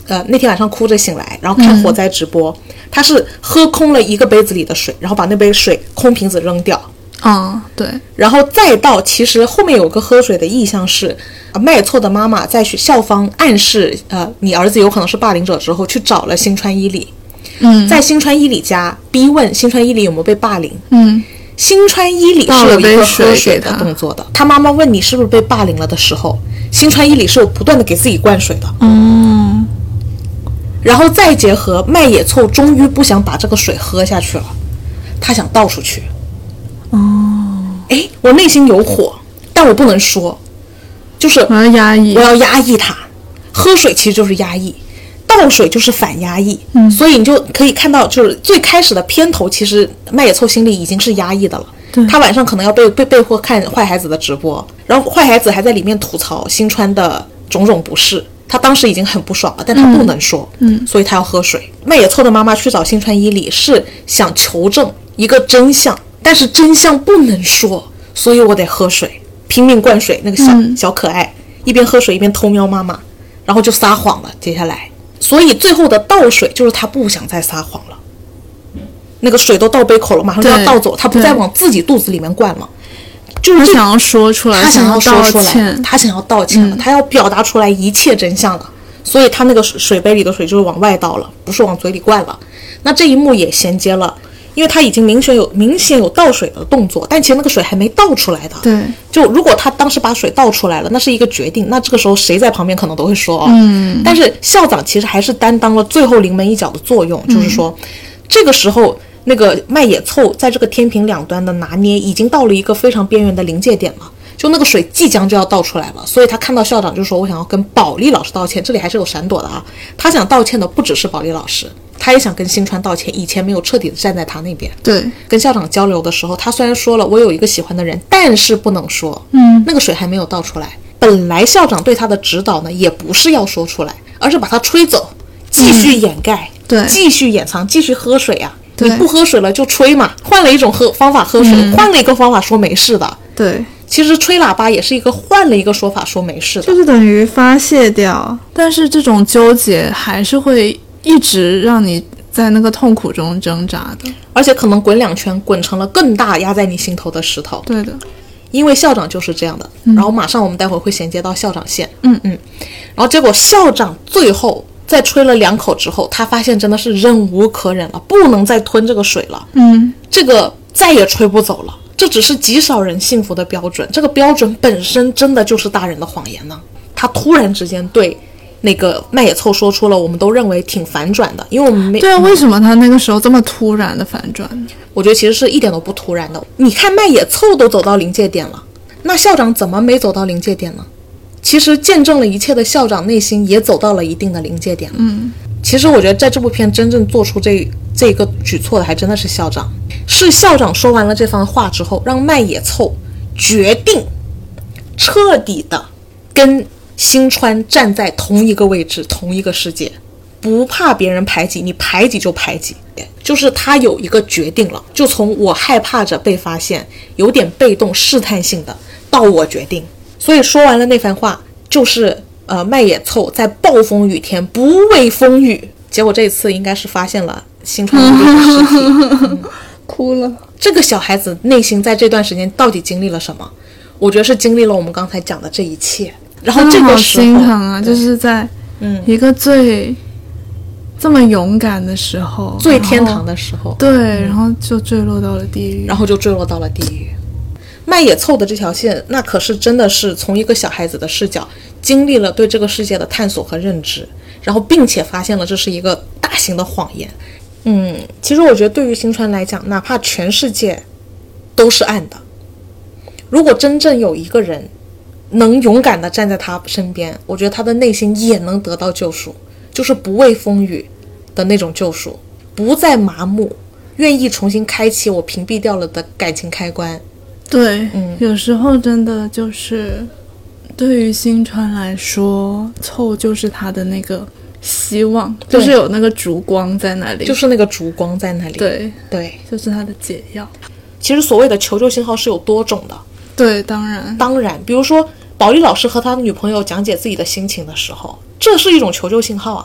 呃那天晚上哭着醒来，然后看火灾直播、嗯、他是喝空了一个杯子里的水，然后把那杯水空瓶子扔掉。 嗯，对。 然后再到其实后面有个喝水的意象是麦野凑的妈妈在校方暗示呃你儿子有可能是霸凌者之后，去找了新川伊里。 嗯， 在新川伊里家逼问新川伊里有没有被霸凌。 嗯， 新川伊里是有一个喝水的动作的，他妈妈问你是不是被霸凌了的时候，新川伊里是有不断的给自己灌水的。 嗯， 然后再结合麦野凑终于不想把这个水喝下去了，他想倒出去。 哦， 哎，我内心有火，但我不能说，就是我要压抑， 我要压抑它。喝水其实就是压抑，倒水就是反压抑。 嗯， 所以你就可以看到，就是最开始的片头，其实麦野凑心里已经是压抑的了。 对， 他晚上可能要被被被迫看坏孩子的直播，然后坏孩子还在里面吐槽新川的种种不是。他当时已经很不爽了，但他不能说， 嗯， 所以他要喝水。麦野凑的妈妈去找新川伊里是想求证一个真相，但是真相不能说，所以我得喝水，拼命灌水。那个小、嗯、小可爱一边喝水一边偷瞄妈妈，然后就撒谎了。接下来，所以最后的倒水就是他不想再撒谎了，那个水都倒杯口了，马上就要倒走，他不再往自己肚子里面灌了。就是他想要说出来， 他想要说出来， 他想要道歉了、嗯、他要表达出来一切真相了，所以他那个水杯里的水就是往外倒了，不是往嘴里灌了。那这一幕也衔接了，因为他已经明显有明显有倒水的动作，但其实那个水还没倒出来的。 对， 就如果他当时把水倒出来了，那是一个决定，那这个时候谁在旁边可能都会说哦。 嗯， 但是校长其实还是担当了最后临门一脚的作用，嗯、就是说这个时候。那个麦野凑在这个天平两端的拿捏已经到了一个非常边缘的临界点了，就那个水即将就要倒出来了，所以他看到校长就说我想要跟保利老师道歉，这里还是有闪躲的啊，他想道歉的不只是保利老师，他也想跟新川道歉，以前没有彻底的站在他那边。 对， 跟校长交流的时候，他虽然说了我有一个喜欢的人，但是不能说， 嗯， 那个水还没有倒出来。本来校长对他的指导呢也不是要说出来，而是把他吹走，继续掩盖、嗯、 对， 继续掩藏，继续喝水啊， 你不喝水了就吹嘛，换了一种喝方法喝水、嗯、换了一个方法说没事的。 对， 其实吹喇叭也是一个换了一个说法说没事的， 就是等于发泄掉，但是这种纠结还是会一直让你在那个痛苦中挣扎的， 而且可能滚两圈滚成了更大压在你心头的石头。 对的， 因为校长就是这样的、嗯、然后马上我们待会会衔接到校长线。 嗯嗯，然后结果校长最后在吹了两口之后，他发现真的是忍无可忍了，不能再吞这个水了。 嗯， 这个再也吹不走了，这只是极少人幸福的标准，这个标准本身真的就是大人的谎言呢。他突然之间对那个麦野凑说出了我们都认为挺反转的，因为我们没对啊，为什么他那个时候这么突然的反转？ 我觉得其实是一点都不突然的。你看麦野凑都走到临界点了，那校长怎么没走到临界点呢？其实见证了一切的校长内心也走到了一定的临界点了。 嗯， 其实我觉得在这部片真正做出这这个举措的还真的是校长，是校长说完了这番话之后，让麦野凑决定彻底的跟新川站在同一个位置，同一个世界，不怕别人排挤，你排挤就排挤，就是他有一个决定了，就从我害怕着被发现，有点被动试探性的，到我决定。所以说完了那番话，就是呃麦野凑在暴风雨天不畏风雨，结果这次应该是发现了新川的尸体、嗯、 哭了。 这个小孩子内心在这段时间到底经历了什么？我觉得是经历了我们刚才讲的这一切。然后这个时候心疼啊，就是在一个最、嗯、这么勇敢的时候， 最天堂的时候， 对、嗯，然后就坠落到了地狱， 然后就坠落到了地狱。麦野凑的这条线，那可是真的是从一个小孩子的视角经历了对这个世界的探索和认知，然后并且发现了这是一个大型的谎言。嗯，其实我觉得对于新川来讲，哪怕全世界都是暗的，如果真正有一个人能勇敢地站在他身边，我觉得他的内心也能得到救赎，就是不畏风雨的那种救赎，不再麻木，愿意重新开启我屏蔽掉了的感情开关。 对、 嗯、 有时候真的就是对于新川来说，凑就是他的那个希望，就是有那个烛光在那里， 就是那个烛光在那里， 对对， 就是他的解药。 其实所谓的求救信号是有多种的， 对，当然当然比如说保利老师和他的女朋友讲解自己的心情的时候，这是一种求救信号啊，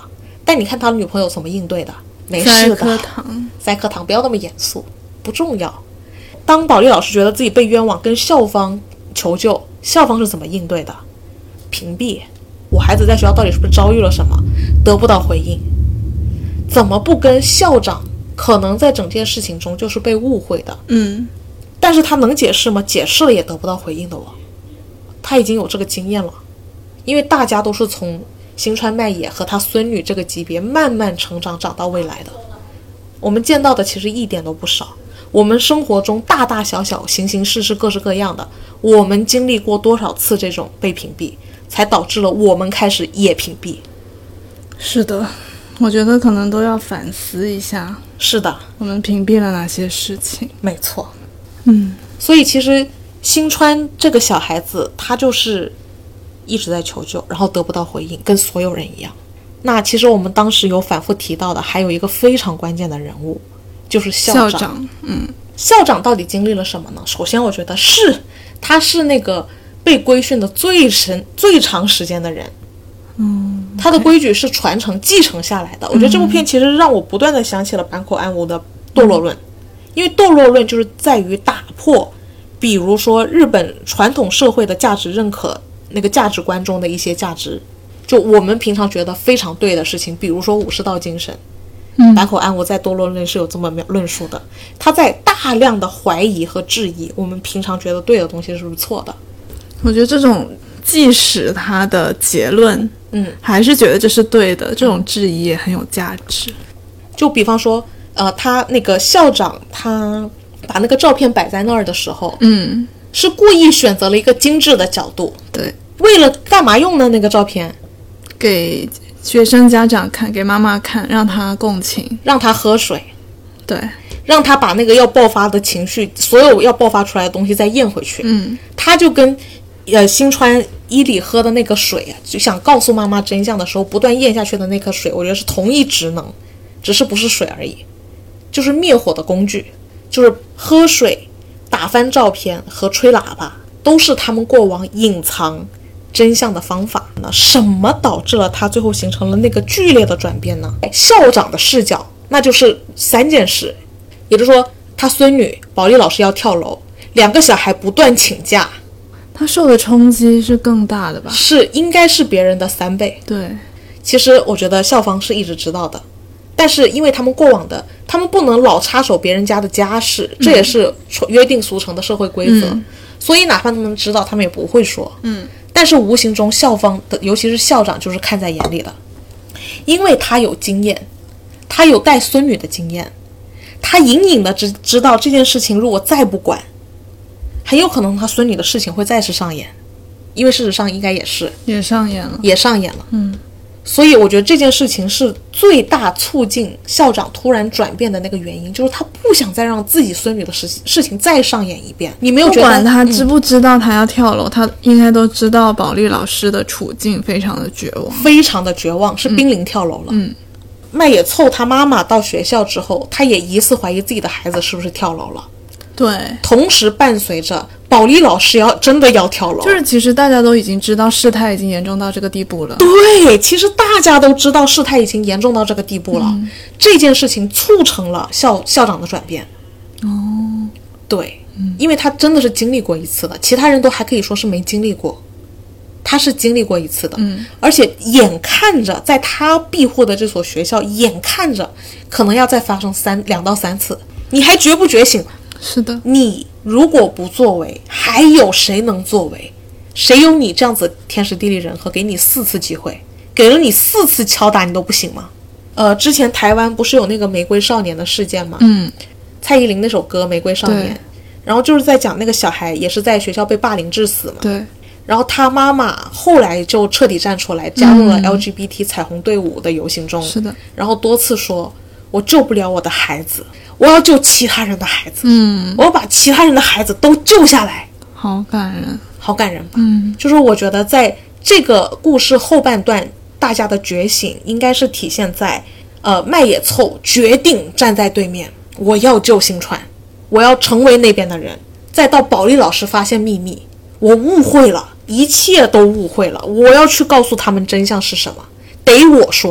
但你看他的女朋友怎么应对的？没塞事的， 颗糖， 塞颗糖，不要那么严肃，不重要。当保利老师觉得自己被冤枉，跟校方求救，校方是怎么应对的？屏蔽。我孩子在学校到底是不是遭遇了什么？得不到回应。怎么不跟校长？可能在整件事情中就是被误会的。 嗯， 但是他能解释吗？解释了也得不到回应的我。他已经有这个经验了，因为大家都是从新川麦野和他孙女这个级别慢慢成长长到未来的。我们见到的其实一点都不少，我们生活中大大小小形形事事各式各样的，我们经历过多少次这种被屏蔽，才导致了我们开始也屏蔽。 是的，我觉得可能都要反思一下， 是的， 我们屏蔽了哪些事情。 没错。 嗯， 所以其实新川这个小孩子他就是一直在求救，然后得不到回应，跟所有人一样。那其实我们当时有反复提到的还有一个非常关键的人物，就是校长。 校长，嗯， 校长到底经历了什么呢？首先我觉得是他是那个被规训的最深最长时间的人。 嗯， 他的规矩是传承继承下来的。我觉得这部片其实让我不断的想起了坂口安吾的堕落论，因为堕落论就是在于打破比如说日本传统社会的价值认可那个价值观中的一些价值，就我们平常觉得非常对的事情，比如说武士道精神。 嗯， 坂口安吾在堕落论是有这么论述的，他在大量的怀疑和质疑我们平常觉得对的东西是不是错的。 我觉得这种即使他的结论嗯， 还是觉得这是对的，这种质疑也很有价值。 就比方说呃，他那个校长他把那个照片摆在那儿的时候， 嗯， 是故意选择了一个精致的角度。 对， 为了干嘛用的那个照片？ 给学生家长看，给妈妈看，让他共情， 让他喝水， 对， 让他把那个要爆发的情绪，所有要爆发出来的东西再咽回去。 嗯， 他就跟呃新川伊里喝的那个水啊，就想告诉妈妈真相的时候不断咽下去的那颗水，我觉得是同一职能，只是不是水而已，就是灭火的工具，就是喝水、打翻照片和吹喇叭，都是他们过往隐藏真相的方法呢。什么导致了他最后形成了那个剧烈的转变呢？校长的视角，那就是三件事，也就是说他孙女保利老师要跳楼，两个小孩不断请假， 他受的冲击是更大的吧？ 是应该是别人的三倍。 对， 其实我觉得校方是一直知道的，但是因为他们过往的他们不能老插手别人家的家事，这也是约定俗成的社会规则、嗯、所以哪怕他们知道他们也不会说。 嗯， 但是无形中校方的尤其是校长就是看在眼里的，因为他有经验，他有带孙女的经验，他隐隐的知知道这件事情如果再不管，很有可能他孙女的事情会再次上演，因为事实上应该也是也上演了， 也上演了。 嗯， 所以我觉得这件事情是最大促进校长突然转变的那个原因，就是他不想再让自己孙女的事事情再上演一遍。你没有觉得不管他知不知道他要跳楼、嗯、他应该都知道保利老师的处境非常的绝望， 非常的绝望，是濒临跳楼了。 嗯， 麦野凑他妈妈到学校之后，他也疑似怀疑自己的孩子是不是跳楼了。 对， 同时伴随着保利老师要真的要跳楼， 就是其实大家都已经知道事态已经严重到这个地步了。 对，其实大家都知道事态已经严重到这个地步了、嗯、这件事情促成了校校长的转变。 哦， 对、嗯、因为他真的是经历过一次的，其他人都还可以说是没经历过，他是经历过一次的。 嗯， 而且眼看着在他庇护的这所学校，眼看着可能要再发生三两到三次，你还觉不觉醒？ 是的， 你如果不作为，还有谁能作为？谁有你这样子天时地利人和，给你四次机会，给了你四次敲打，你都不行吗？呃，之前台湾不是有那个玫瑰少年的事件吗？ 嗯， 蔡依林那首歌《玫瑰少年》，然后就是在讲那个小孩也是在学校被霸凌致死嘛。 对。 然后他妈妈后来就彻底站出来，加入了 L G B T 彩虹队伍的游行中。 是的。 然后多次说，我救不了我的孩子，我要救其他人的孩子。 嗯， 我要把其他人的孩子都救下来。 好感人， 好感人吧？ 嗯， 就是我觉得在这个故事后半段，大家的觉醒应该是体现在，呃，麦野凑决定站在对面，我要救新川，我要成为那边的人。再到保利老师发现秘密，我误会了，一切都误会了，我要去告诉他们真相是什么，得我说。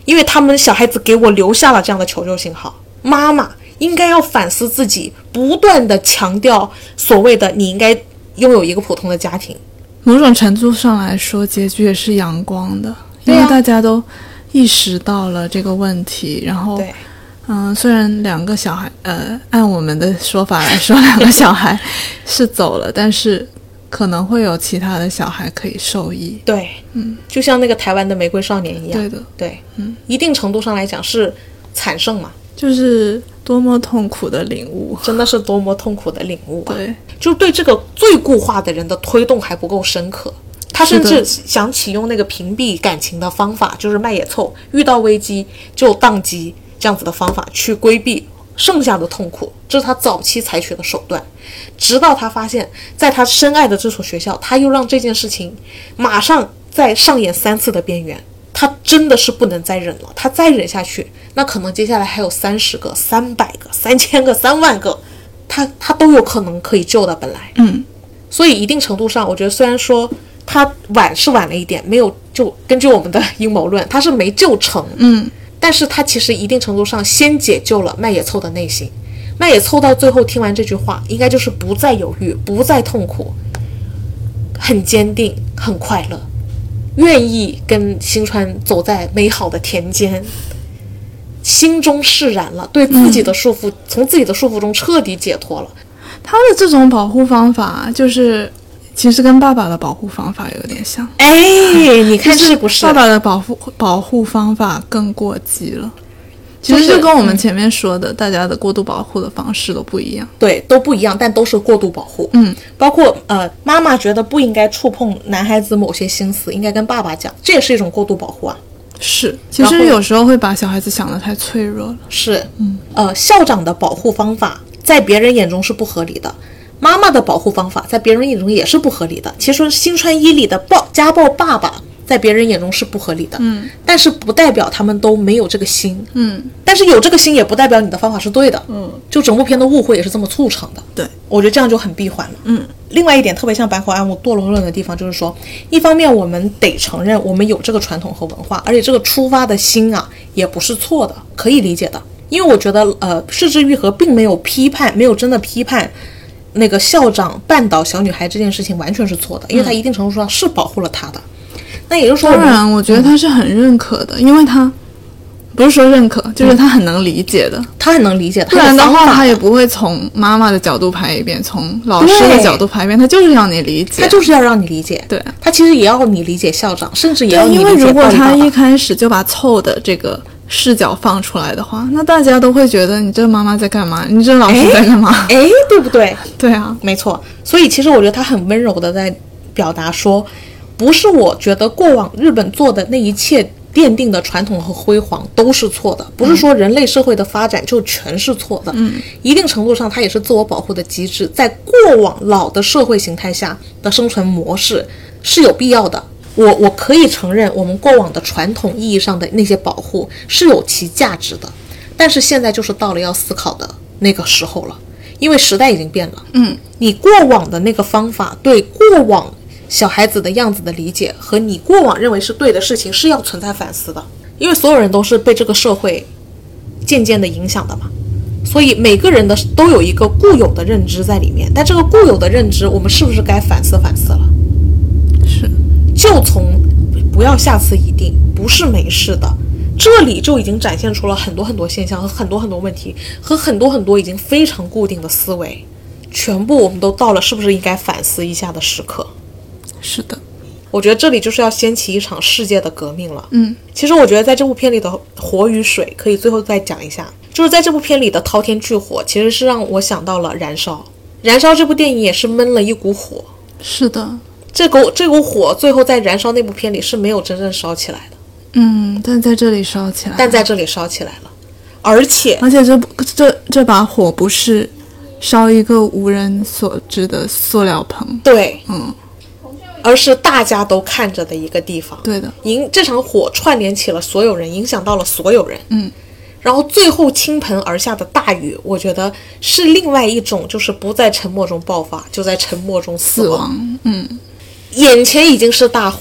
因为他们小孩子给我留下了这样的求救信号。妈妈应该要反思自己，不断的强调所谓的你应该拥有一个普通的家庭。 某种程度上来说，结局也是阳光的，因为大家都意识到了这个问题，然后对。 嗯，虽然两个小孩，呃，按我们的说法来说，两个小孩是走了，但是可能会有其他的小孩可以受益。 对，嗯，就像那个台湾的玫瑰少年一样。 对的， 对，嗯，一定程度上来讲是惨胜嘛， 就是多么痛苦的领悟， 真的是多么痛苦的领悟啊！ 对， 就对这个最固化的人的推动还不够深刻。他甚至想启用那个屏蔽感情的方法，就是卖野凑，遇到危机就宕机。这样子的方法去规避剩下的痛苦，这是他早期采取的手段。直到他发现在他深爱的这所学校，他又让这件事情马上再上演三次的边缘，他真的是不能再忍了。他再忍下去，那可能接下来还有三十个、三百个、三千个、三万个，他他都有可能可以救的。本来， 嗯， 所以一定程度上，我觉得虽然说他晚是晚了一点，没有就根据我们的阴谋论，他是没救成， 嗯。 但是他其实一定程度上先解救了麦野凑的内心。麦野凑到最后听完这句话，应该就是不再犹豫，不再痛苦，很坚定，很快乐，愿意跟新川走在美好的田间，心中释然了，对自己的束缚、嗯、从自己的束缚中彻底解脱了。 他的这种保护方法就是其实跟爸爸的保护方法有点像。 哎，你看是不是？ 爸爸的保护保护方法更过激了。其实就跟我们前面说的、嗯、大家的过度保护的方式都不一样。 对，都不一样，但都是过度保护。 嗯， 包括呃，妈妈觉得不应该触碰男孩子某些心思，应该跟爸爸讲，这也是一种过度保护啊。 是，其实有时候会把小孩子想得太脆弱了。 是，嗯，呃，校长的保护方法在别人眼中是不合理的，妈妈的保护方法在别人眼中也是不合理的。其实新川一里的暴家暴爸爸在别人眼中是不合理的， 嗯， 但是不代表他们都没有这个心， 嗯， 但是有这个心也不代表你的方法是对的， 嗯， 就整部片的误会也是这么促成的。 对， 我觉得这样就很闭环了。 嗯， 另外一点特别像坂口安吾堕落论的地方，就是说，一方面我们得承认我们有这个传统和文化，而且这个出发的心啊也不是错的，可以理解的。因为我觉得呃，柿之愈合并没有批判，没有真的批判那个校长绊倒小女孩这件事情完全是错的，因为他一定程度上是保护了她的。那也就是说， 当然我觉得他是很认可的、嗯、因为他不是说认可，就是他很能理解的、嗯、 他很能理解的， 不然的话他也不会从妈妈的角度拍一遍，从老师的角度拍一遍，他就是让你理解， 他就是要让你理解。 对， 他其实也要你理解校长，甚至也要你理解。 因为如果他一开始就把凑的这个视角放出来的话，那大家都会觉得你这妈妈在干嘛，你这老师在干嘛， 哎，对不对？ 对啊， 没错。所以其实我觉得他很温柔的在表达说，不是我觉得过往日本做的那一切奠定的传统和辉煌都是错的，不是说人类社会的发展就全是错的， 嗯， 一定程度上它也是自我保护的机制，在过往老的社会形态下的生存模式是有必要的。我我可以承认我们过往的传统意义上的那些保护是有其价值的，但是现在就是到了要思考的那个时候了，因为时代已经变了。 嗯， 你过往的那个方法对过往小孩子的样子的理解和你过往认为是对的事情是要存在反思的，因为所有人都是被这个社会渐渐的影响的嘛，所以每个人的都有一个固有的认知在里面，但这个固有的认知我们是不是该反思反思了？ 是， 就从不要下次一定不是没事的，这里就已经展现出了很多很多现象和很多很多问题和很多很多已经非常固定的思维，全部我们都到了是不是应该反思一下的时刻。 是的， 我觉得这里就是要掀起一场世界的革命了。 嗯， 其实我觉得在这部片里的火与水可以最后再讲一下，就是在这部片里的滔天巨火其实是让我想到了燃烧。燃烧这部电影也是闷了一股火。 是的， 这股这股火最后在燃烧那部片里是没有真正烧起来的。 嗯，但在这里烧起来了， 但在这里烧起来了，而且而且这这这把火不是烧一个无人所知的塑料棚， 对， 嗯， 而是大家都看着的一个地方。 对的， 影这场火串联起了所有人，影响到了所有人。 嗯， 然后最后倾盆而下的大雨，我觉得是另外一种，就是不在沉默中爆发，就在沉默中死亡。 死亡，嗯， 眼前已经是大火了，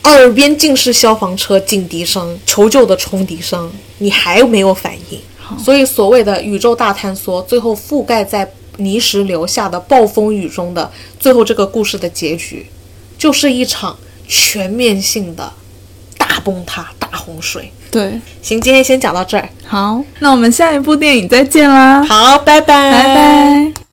耳边尽是消防车警笛声、求救的冲笛声，你还没有反应。所以所谓的宇宙大坍缩，最后覆盖在泥石流下的暴风雨中的最后这个故事的结局，就是一场全面性的大崩塌、大洪水。 对， 行，今天先讲到这儿。 好，那我们下一部电影再见啦。 好，拜拜， 拜拜。